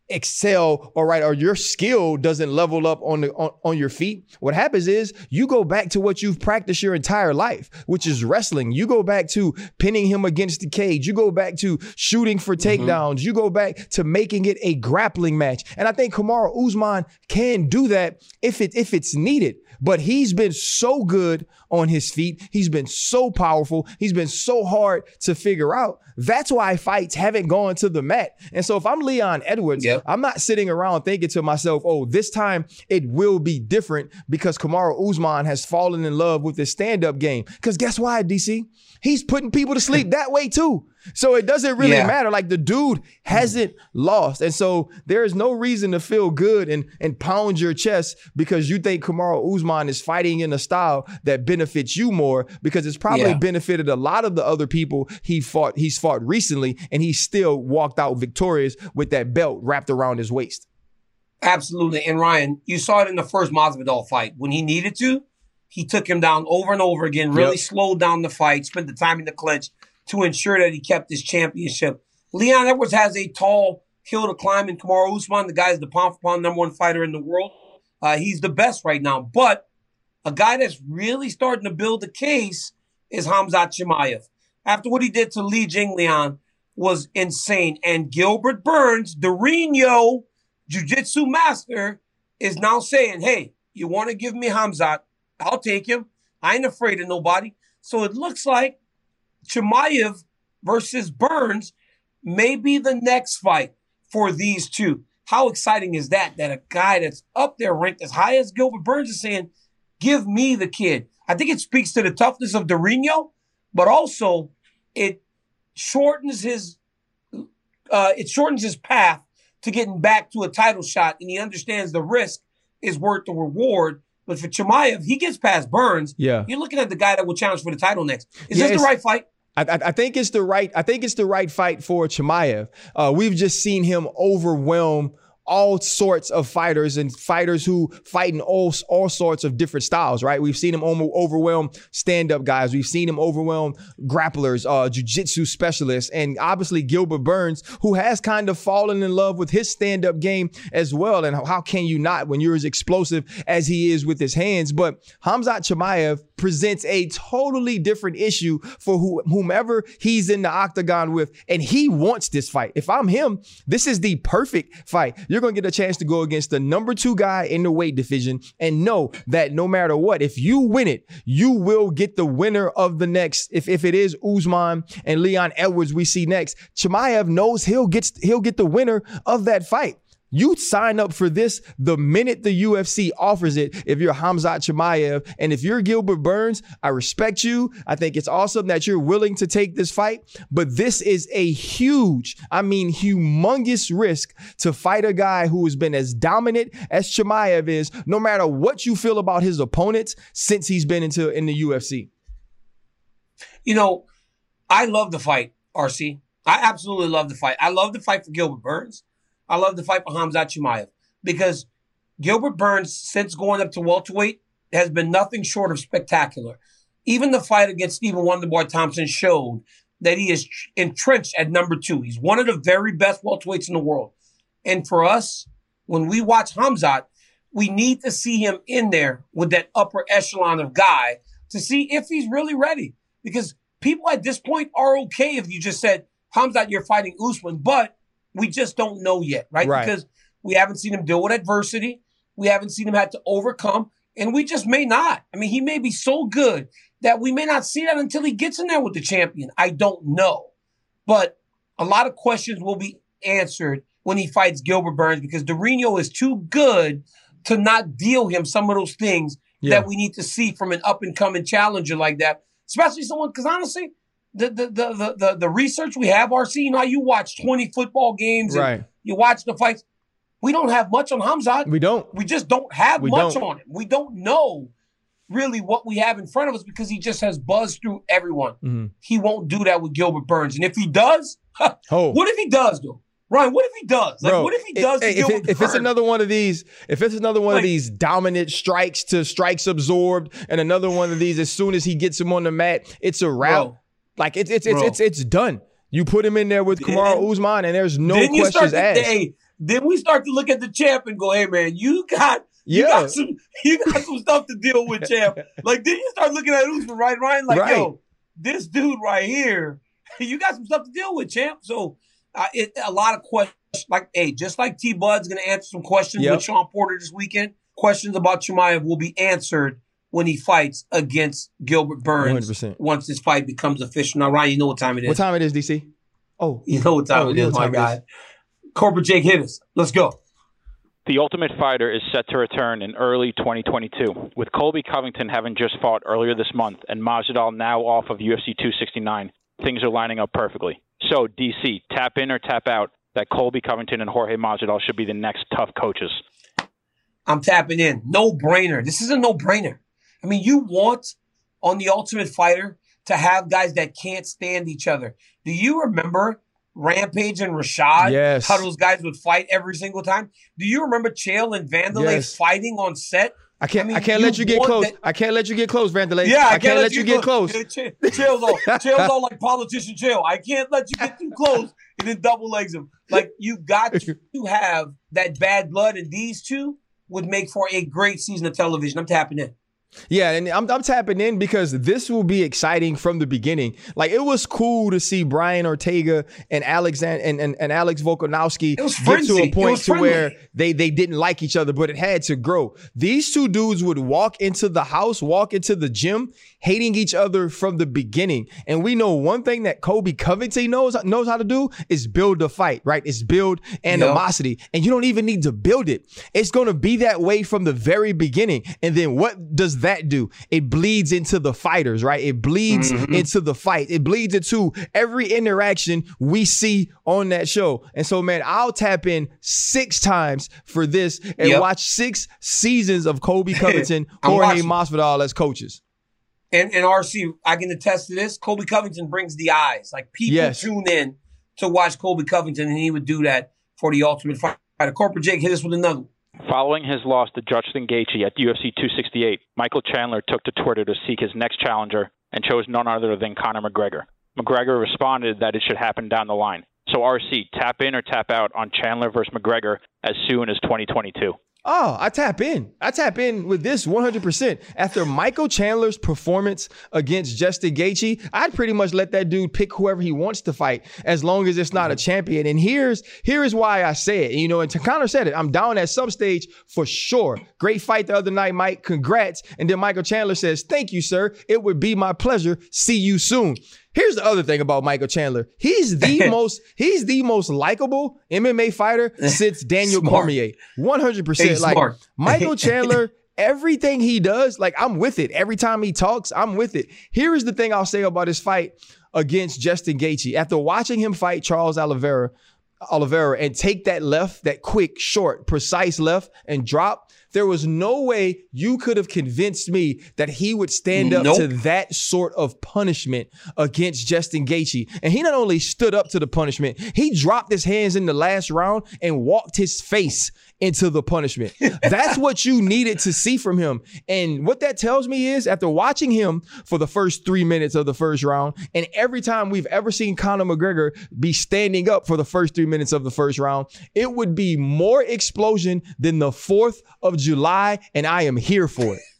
excel or right or your skill doesn't level up on the on, on your feet. What happens is you go back to what you've practiced your entire life, which is wrestling. You go back to pinning him against the cage. You go back to shooting for takedowns. Mm-hmm. You go back to making it a grappling match. And I think Kamaru Usman can do that if it if it's needed. But he's been so good on his feet. He's been so powerful. He's been so hard to figure out. That's why fights haven't gone to the mat. And so if I'm Leon Edwards, yep. I'm not sitting around thinking to myself, oh, this time it will be different because Kamaru Usman has fallen in love with his stand-up game. Because guess why, D C? He's putting people to sleep that way too. So it doesn't really yeah. matter. Like the dude hasn't lost. And so there is no reason to feel good and, and pound your chest because you think Kamaru Usman is fighting in a style that benefits you more because it's probably yeah. benefited a lot of the other people he fought, he's fought recently, and he still walked out victorious with that belt wrapped around his waist. Absolutely. And Ryan, you saw it in the first Masvidal fight. When he needed to, he took him down over and over again, really yep. slowed down the fight, spent the time in the clinch to ensure that he kept his championship. Leon Edwards has a tall hill to climb in Kamaru Usman. The guy's the pound-for-pound number one fighter in the world. Uh, he's the best right now. But a guy that's really starting to build a case is Khamzat Chimaev. After what he did to Li Jingliang was insane. And Gilbert Burns, the Reno jiu-jitsu master, is now saying, hey, you want to give me Khamzat? I'll take him. I ain't afraid of nobody. So it looks like Chimaev versus Burns may be the next fight for these two. How exciting is that? That a guy that's up there ranked as high as Gilbert Burns is saying, give me the kid. I think it speaks to the toughness of Durinho, but also it shortens his uh, it shortens his path to getting back to a title shot, and he understands the risk is worth the reward. But for Chimaev, he gets past Burns. Yeah. You're looking at the guy that will challenge for the title next. Is Yeah, this the right fight? I, I think it's the right. I think it's the right fight for Chimaev. Uh, we've just seen him overwhelm all sorts of fighters and fighters who fight in all, all sorts of different styles, right? We've seen him overwhelm stand-up guys. We've seen him overwhelm grapplers, uh, jiu-jitsu specialists, and obviously Gilbert Burns, who has kind of fallen in love with his stand-up game as well. And how can you not when you're as explosive as he is with his hands? But Khamzat Chimaev presents a totally different issue for who, whomever he's in the octagon with, and he wants this fight. If I'm him, this is the perfect fight. You're going to get a chance to go against the number two guy in the weight division and know that no matter what, if you win it, you will get the winner of the next. If, if it is Usman and Leon Edwards we see next, Chimaev knows he'll get, he'll get the winner of that fight. You sign up for this the minute the U F C offers it if you're Khamzat Chimaev. And if you're Gilbert Burns, I respect you. I think it's awesome that you're willing to take this fight. But this is a huge, I mean, humongous risk to fight a guy who has been as dominant as Chimaev is, no matter what you feel about his opponents since he's been into in the U F C. You know, I love the fight, R C. I absolutely love the fight. I love the fight for Gilbert Burns. I love the fight for Khamzat Chimaev because Gilbert Burns, since going up to welterweight, has been nothing short of spectacular. Even the fight against Stephen Wonderboy Thompson showed that he is entrenched at number two. He's one of the very best welterweights in the world. And for us, when we watch Khamzat, we need to see him in there with that upper echelon of guy to see if he's really ready. Because people at this point are okay if you just said, Khamzat, you're fighting Usman, but we just don't know yet, right? Right? Because we haven't seen him deal with adversity. We haven't seen him have to overcome, and we just may not. I mean, he may be so good that we may not see that until he gets in there with the champion. I don't know. But a lot of questions will be answered when he fights Gilbert Burns because Durinho is too good to not deal him some of those things yeah. that we need to see from an up-and-coming challenger like that, especially someone, because honestly, The, the the the the research we have, R C, you know how you watch twenty football games and right. you watch the fights. We don't have much on Khamzat. We don't. We just don't have we much don't. on him. We don't know really what we have in front of us because he just has buzzed through everyone. Mm-hmm. He won't do that with Gilbert Burns. And if he does, oh. what if he does, though? Ryan, what if he does? Like, Bro, what if he does? If, if, it, if it's another one of these, if it's another one like, of these dominant strikes to strikes absorbed, and another one of these, as soon as he gets him on the mat, it's a rout. Bro. Like it's it's it's, it's it's done. You put him in there with Kamaru Usman, and there's no then questions to, asked. Hey, then we start to look at the champ and go, "Hey, man, you got you yeah. got some you got some stuff to deal with, champ." Like then you start looking at Usman, right, Ryan? Like, right. yo, this dude right here, you got some stuff to deal with, champ. So, uh, it, a lot of questions. Like, hey, just like T Bud's going to answer some questions yep. with Sean Porter this weekend. Questions about Chimaev will be answered when he fights against Gilbert Burns one hundred percent once this fight becomes official. Now, Ryan, you know what time it is. What time it is, D C? Oh. You know what time oh, it is, my guy. Corporate Jake, hit us. Let's go. The Ultimate Fighter is set to return in early twenty twenty-two, with Colby Covington having just fought earlier this month and Masvidal now off of U F C two sixty-nine. Things are lining up perfectly. So, D C, tap in or tap out that Colby Covington and Jorge Masvidal should be the next tough coaches. I'm tapping in. No-brainer. This is a no-brainer. I mean, you want on The Ultimate Fighter to have guys that can't stand each other. Do you remember Rampage and Rashad? Yes. How those guys would fight every single time? Do you remember Chael and Vanderlei yes. fighting on set? I can't. I, mean, I can't you let you get close. That, I can't let you get close, Vanderlei. Yeah, I, I can't, can't let you get close. close. Ch- Chael's all, Chael's all like politician Chael. I can't let you get too close and then double legs him. Like you got to have that bad blood, and these two would make for a great season of television. I'm tapping in. Yeah, and I'm, I'm tapping in because this will be exciting from the beginning. Like, it was cool to see Brian Ortega and Alex and, and, and, and Alex Volkanovski get to a point to where they, they didn't like each other, but it had to grow. These two dudes would walk into the house, walk into the gym, hating each other from the beginning. And we know one thing that Colby Covington knows, knows how to do is build a fight, right? It's build animosity. Yep. And you don't even need to build it. It's going to be that way from the very beginning. And then what does that do? It bleeds into the fighters, right? It bleeds mm-hmm. into the fight. It bleeds into every interaction we see on that show. And so, man, I'll tap in six times for this and yep. watch six seasons of Colby Covington, Jorge Masvidal as coaches. And, and R C, I can attest to this. Colby Covington brings the eyes. Like, people yes. tune in to watch Colby Covington, and he would do that for the Ultimate Fighter. Corporate Jake, hit us with another one. Following his loss to Justin Gaethje at U F C two sixty-eight, Michael Chandler took to Twitter to seek his next challenger and chose none other than Conor McGregor. McGregor responded that it should happen down the line. So R C, tap in or tap out on Chandler versus McGregor as soon as twenty twenty-two. Oh, I tap in. I tap in with this one hundred percent. After Michael Chandler's performance against Justin Gaethje, I'd pretty much let that dude pick whoever he wants to fight as long as it's not a champion. And here's here is why I say it. You know, and Conor said it. I'm down at some stage for sure. Great fight the other night, Mike. Congrats. And then Michael Chandler says, thank you, sir. It would be my pleasure. See you soon. Here's the other thing about Michael Chandler. He's the most he's the most likable M M A fighter since Daniel smart. Cormier. one hundred percent. He's like smart. Michael Chandler, everything he does, like, I'm with it. Every time he talks, I'm with it. Here is the thing I'll say about his fight against Justin Gaethje. After watching him fight Charles Oliveira, Oliveira and take that left, that quick, short, precise left and drop, there was no way you could have convinced me that he would stand up nope. to that sort of punishment against Justin Gaethje. And he not only stood up to the punishment, he dropped his hands in the last round and walked his face into the punishment. That's what you needed to see from him. And what that tells me is, after watching him for the first three minutes of the first round, and every time we've ever seen Conor McGregor be standing up for the first three minutes of the first round, it would be more explosion than the fourth of July, and I am here for it.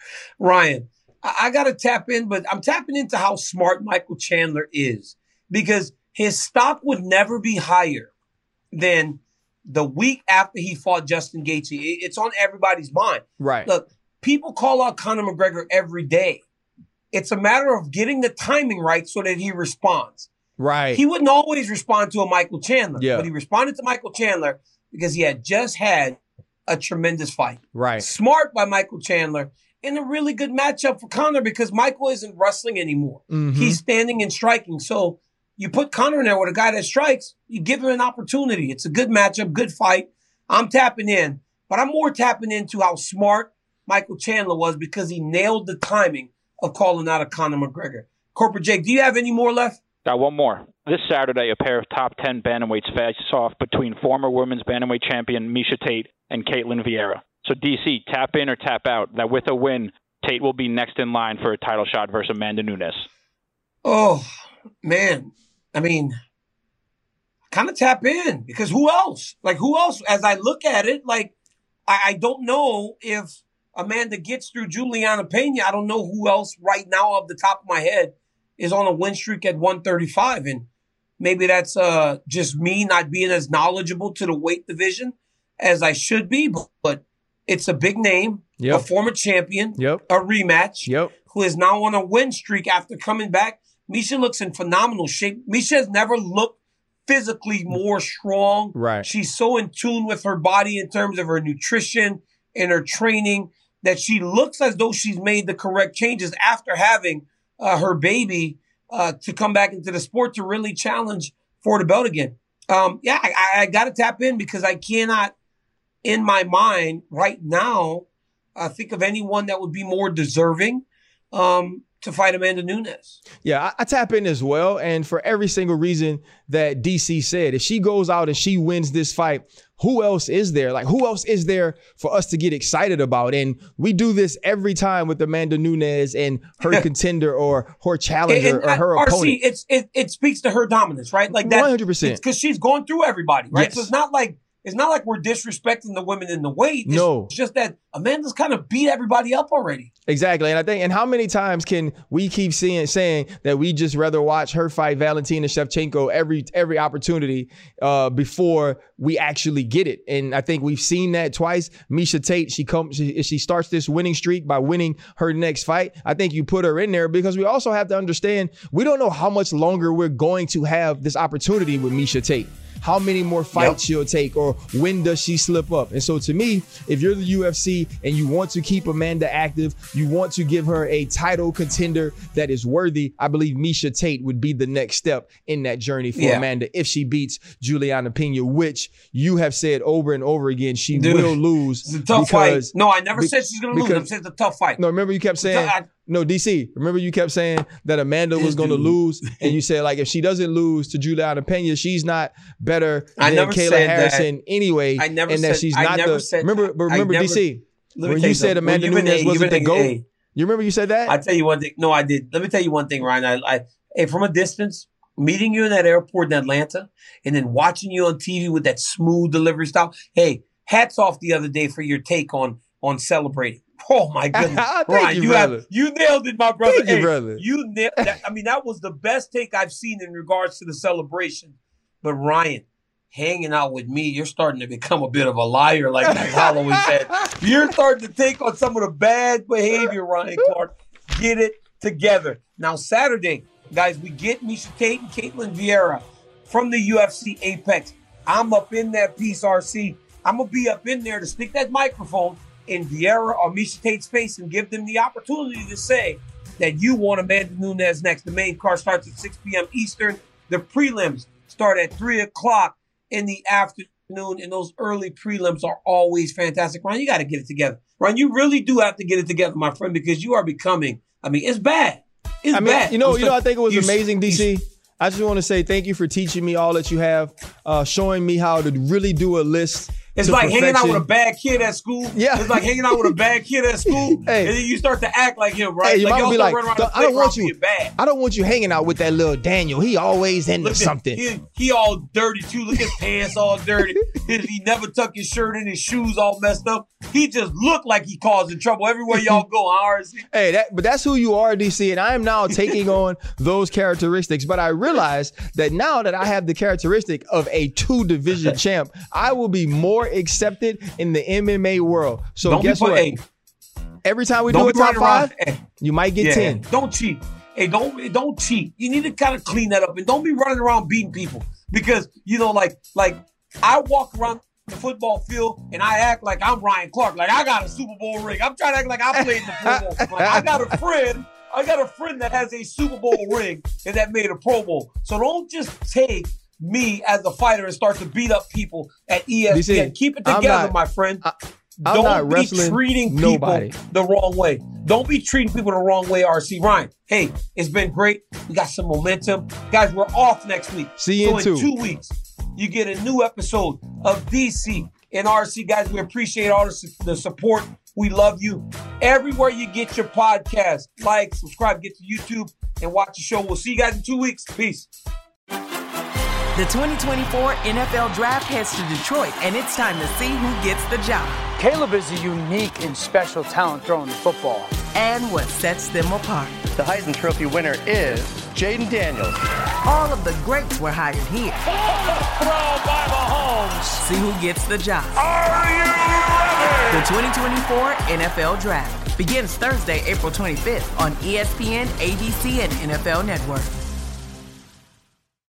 Ryan, I, I got to tap in, but I'm tapping into how smart Michael Chandler is, because his stock would never be higher than the week after he fought Justin Gaethje. It's on everybody's mind. Right. Look, people call out Conor McGregor every day. It's a matter of getting the timing right so that he responds. Right. He wouldn't always respond to a Michael Chandler, yeah. but he responded to Michael Chandler because he had just had a tremendous fight. Right. Smart by Michael Chandler, and a really good matchup for Conor because Michael isn't wrestling anymore. Mm-hmm. He's standing and striking. So you put Conor in there with a guy that strikes, you give him an opportunity. It's a good matchup, good fight. I'm tapping in, but I'm more tapping into how smart Michael Chandler was because he nailed the timing of calling out a Conor McGregor. Corporate Jake, do you have any more left? Got one more. This Saturday, a pair of top ten bantamweights face off between former women's bantamweight champion Miesha Tate and Caitlin Vieira. So D C, tap in or tap out that with a win, Tate will be next in line for a title shot versus Amanda Nunes. Oh, man. I mean, kind of tap in because who else? Like, who else? As I look at it, like, I, I don't know if Amanda gets through Juliana Pena. I don't know who else right now off the top of my head is on a win streak at one thirty-five. And maybe that's uh, just me not being as knowledgeable to the weight division as I should be. But, but it's a big name, yep. a former champion, yep. a rematch, yep. who is now on a win streak after coming back. Miesha looks in phenomenal shape. Miesha has never looked physically more strong. Right. She's so in tune with her body in terms of her nutrition and her training that she looks as though she's made the correct changes after having uh, her baby uh, to come back into the sport to really challenge for the belt again. Um, yeah, I, I got to tap in because I cannot, in my mind right now, uh, think of anyone that would be more deserving um, to fight Amanda Nunes. Yeah, I, I tap in as well. And for every single reason that D C said, if she goes out and she wins this fight, who else is there? Like, who else is there for us to get excited about? And we do this every time with Amanda Nunes and her contender or her challenger and, and, or her R C, opponent. It's, it, it speaks to her dominance, right? Like that. one hundred percent. Because she's going through everybody, right? Yes. So it's not like it's not like we're disrespecting the women in the weight. It's No. just that Amanda's kind of beat everybody up already. Exactly. And I think, and how many times can we keep seeing, saying that we just rather watch her fight Valentina Shevchenko every, every opportunity uh, before we actually get it. And I think we've seen that twice. Miesha Tate, she comes, she, she starts this winning streak by winning her next fight. I think you put her in there because we also have to understand, we don't know how much longer we're going to have this opportunity with Miesha Tate. How many more fights yep. she'll take, or when does she slip up? And so to me, if you're the U F C and you want to keep Amanda active, you want to give her a title contender that is worthy, I believe Miesha Tate would be the next step in that journey for yeah. Amanda if she beats Juliana Pena, which you have said over and over again she Dude, will lose. It's a tough because, fight. No, I never be, said she's going to lose. I said it's a tough fight. No, remember you kept saying... I, No, D C, remember you kept saying that Amanda was going to lose, and you said, like, if she doesn't lose to Juliana Pena, she's not better I than never Kayla said Harrison that. anyway, I never and said, that she's I not never the... Said, remember, but remember, never, D C, when you said Amanda well, Nunes a, wasn't the GOAT, a. you remember you said that? I tell you one thing. No, I did. Let me tell you one thing, Ryan. I, I, hey, from a distance, meeting you in that airport in Atlanta, and then watching you on T V with that smooth delivery style, hey, hats off the other day for your take on on celebrating. Oh my goodness, Ryan, you, you have you nailed it, my brother. Thank hey, you, brother. You nailed that. I mean, that was the best take I've seen in regards to the celebration. But Ryan, hanging out with me, you're starting to become a bit of a liar, like Max Holloway said. You're starting to take on some of the bad behavior, Ryan Clark. Get it together. Now, Saturday, guys, we get Miesha Tate and Caitlin Vieira from the U F C Apex. I'm up in that piece, R C. I'm going to be up in there to stick that microphone in Vieira or Miesha Tate's face and give them the opportunity to say that you want Amanda Nunes next. The main card starts at six p.m. Eastern. The prelims start at three o'clock in the afternoon, and those early prelims are always fantastic. Ryan, you got to get it together. Ryan, you really do have to get it together, my friend, because you are becoming, I mean, it's bad. It's I mean, bad. You know, you know, I think it was you, amazing, D C. I just want to say thank you for teaching me all that you have, uh, showing me how to really do a list. It's like perfection. Hanging out with a bad kid at school. Yeah. It's like hanging out with a bad kid at school. Hey. And then you start to act like him, right? Hey, you like, might be like, I don't want you. Bad. I don't want you hanging out with that little Daniel. He always into Look something. He, he all dirty too. Look at his pants all dirty. He never tucked his shirt in. His shoes all messed up. He just looked like he causing trouble everywhere y'all go. R C. Hey, that, but that's who you are, D C. And I am now taking on those characteristics. But I realize that now that I have the characteristic of a two division champ, I will be more accepted in the M M A world. So don't guess put, what? Hey, every time we do a top five, hey, you might get yeah, ten. Don't cheat. Hey, don't don't cheat. You need to kind of clean that up and don't be running around beating people because you know, like like I walk around the football field and I act like I'm Ryan Clark, like I got a Super Bowl ring. I'm trying to act like I played in the Pro Bowl. Like, I got a friend. I got a friend that has a Super Bowl ring and that made a Pro Bowl. So don't just take me as a fighter and start to beat up people at E S P N. Keep it together, not, my friend. I, I'm Don't not be treating people nobody. the wrong way. Don't be treating people the wrong way, R C. Ryan, hey, it's been great. We got some momentum. Guys, we're off next week. See you so in two. in two weeks, you get a new episode of D C and R C. Guys, we appreciate all the, the support. We love you. Everywhere you get your podcast, like, subscribe, get to YouTube, and watch the show. We'll see you guys in two weeks. Peace. The twenty twenty-four N F L Draft heads to Detroit, and it's time to see who gets the job. Caleb is a unique and special talent throwing the football. And what sets them apart. The Heisman Trophy winner is Jaden Daniels. All of the greats were hired here. Throw by Mahomes. See who gets the job. Are you ready? The twenty twenty-four N F L Draft begins Thursday, April twenty-fifth on E S P N, A B C, and N F L Network.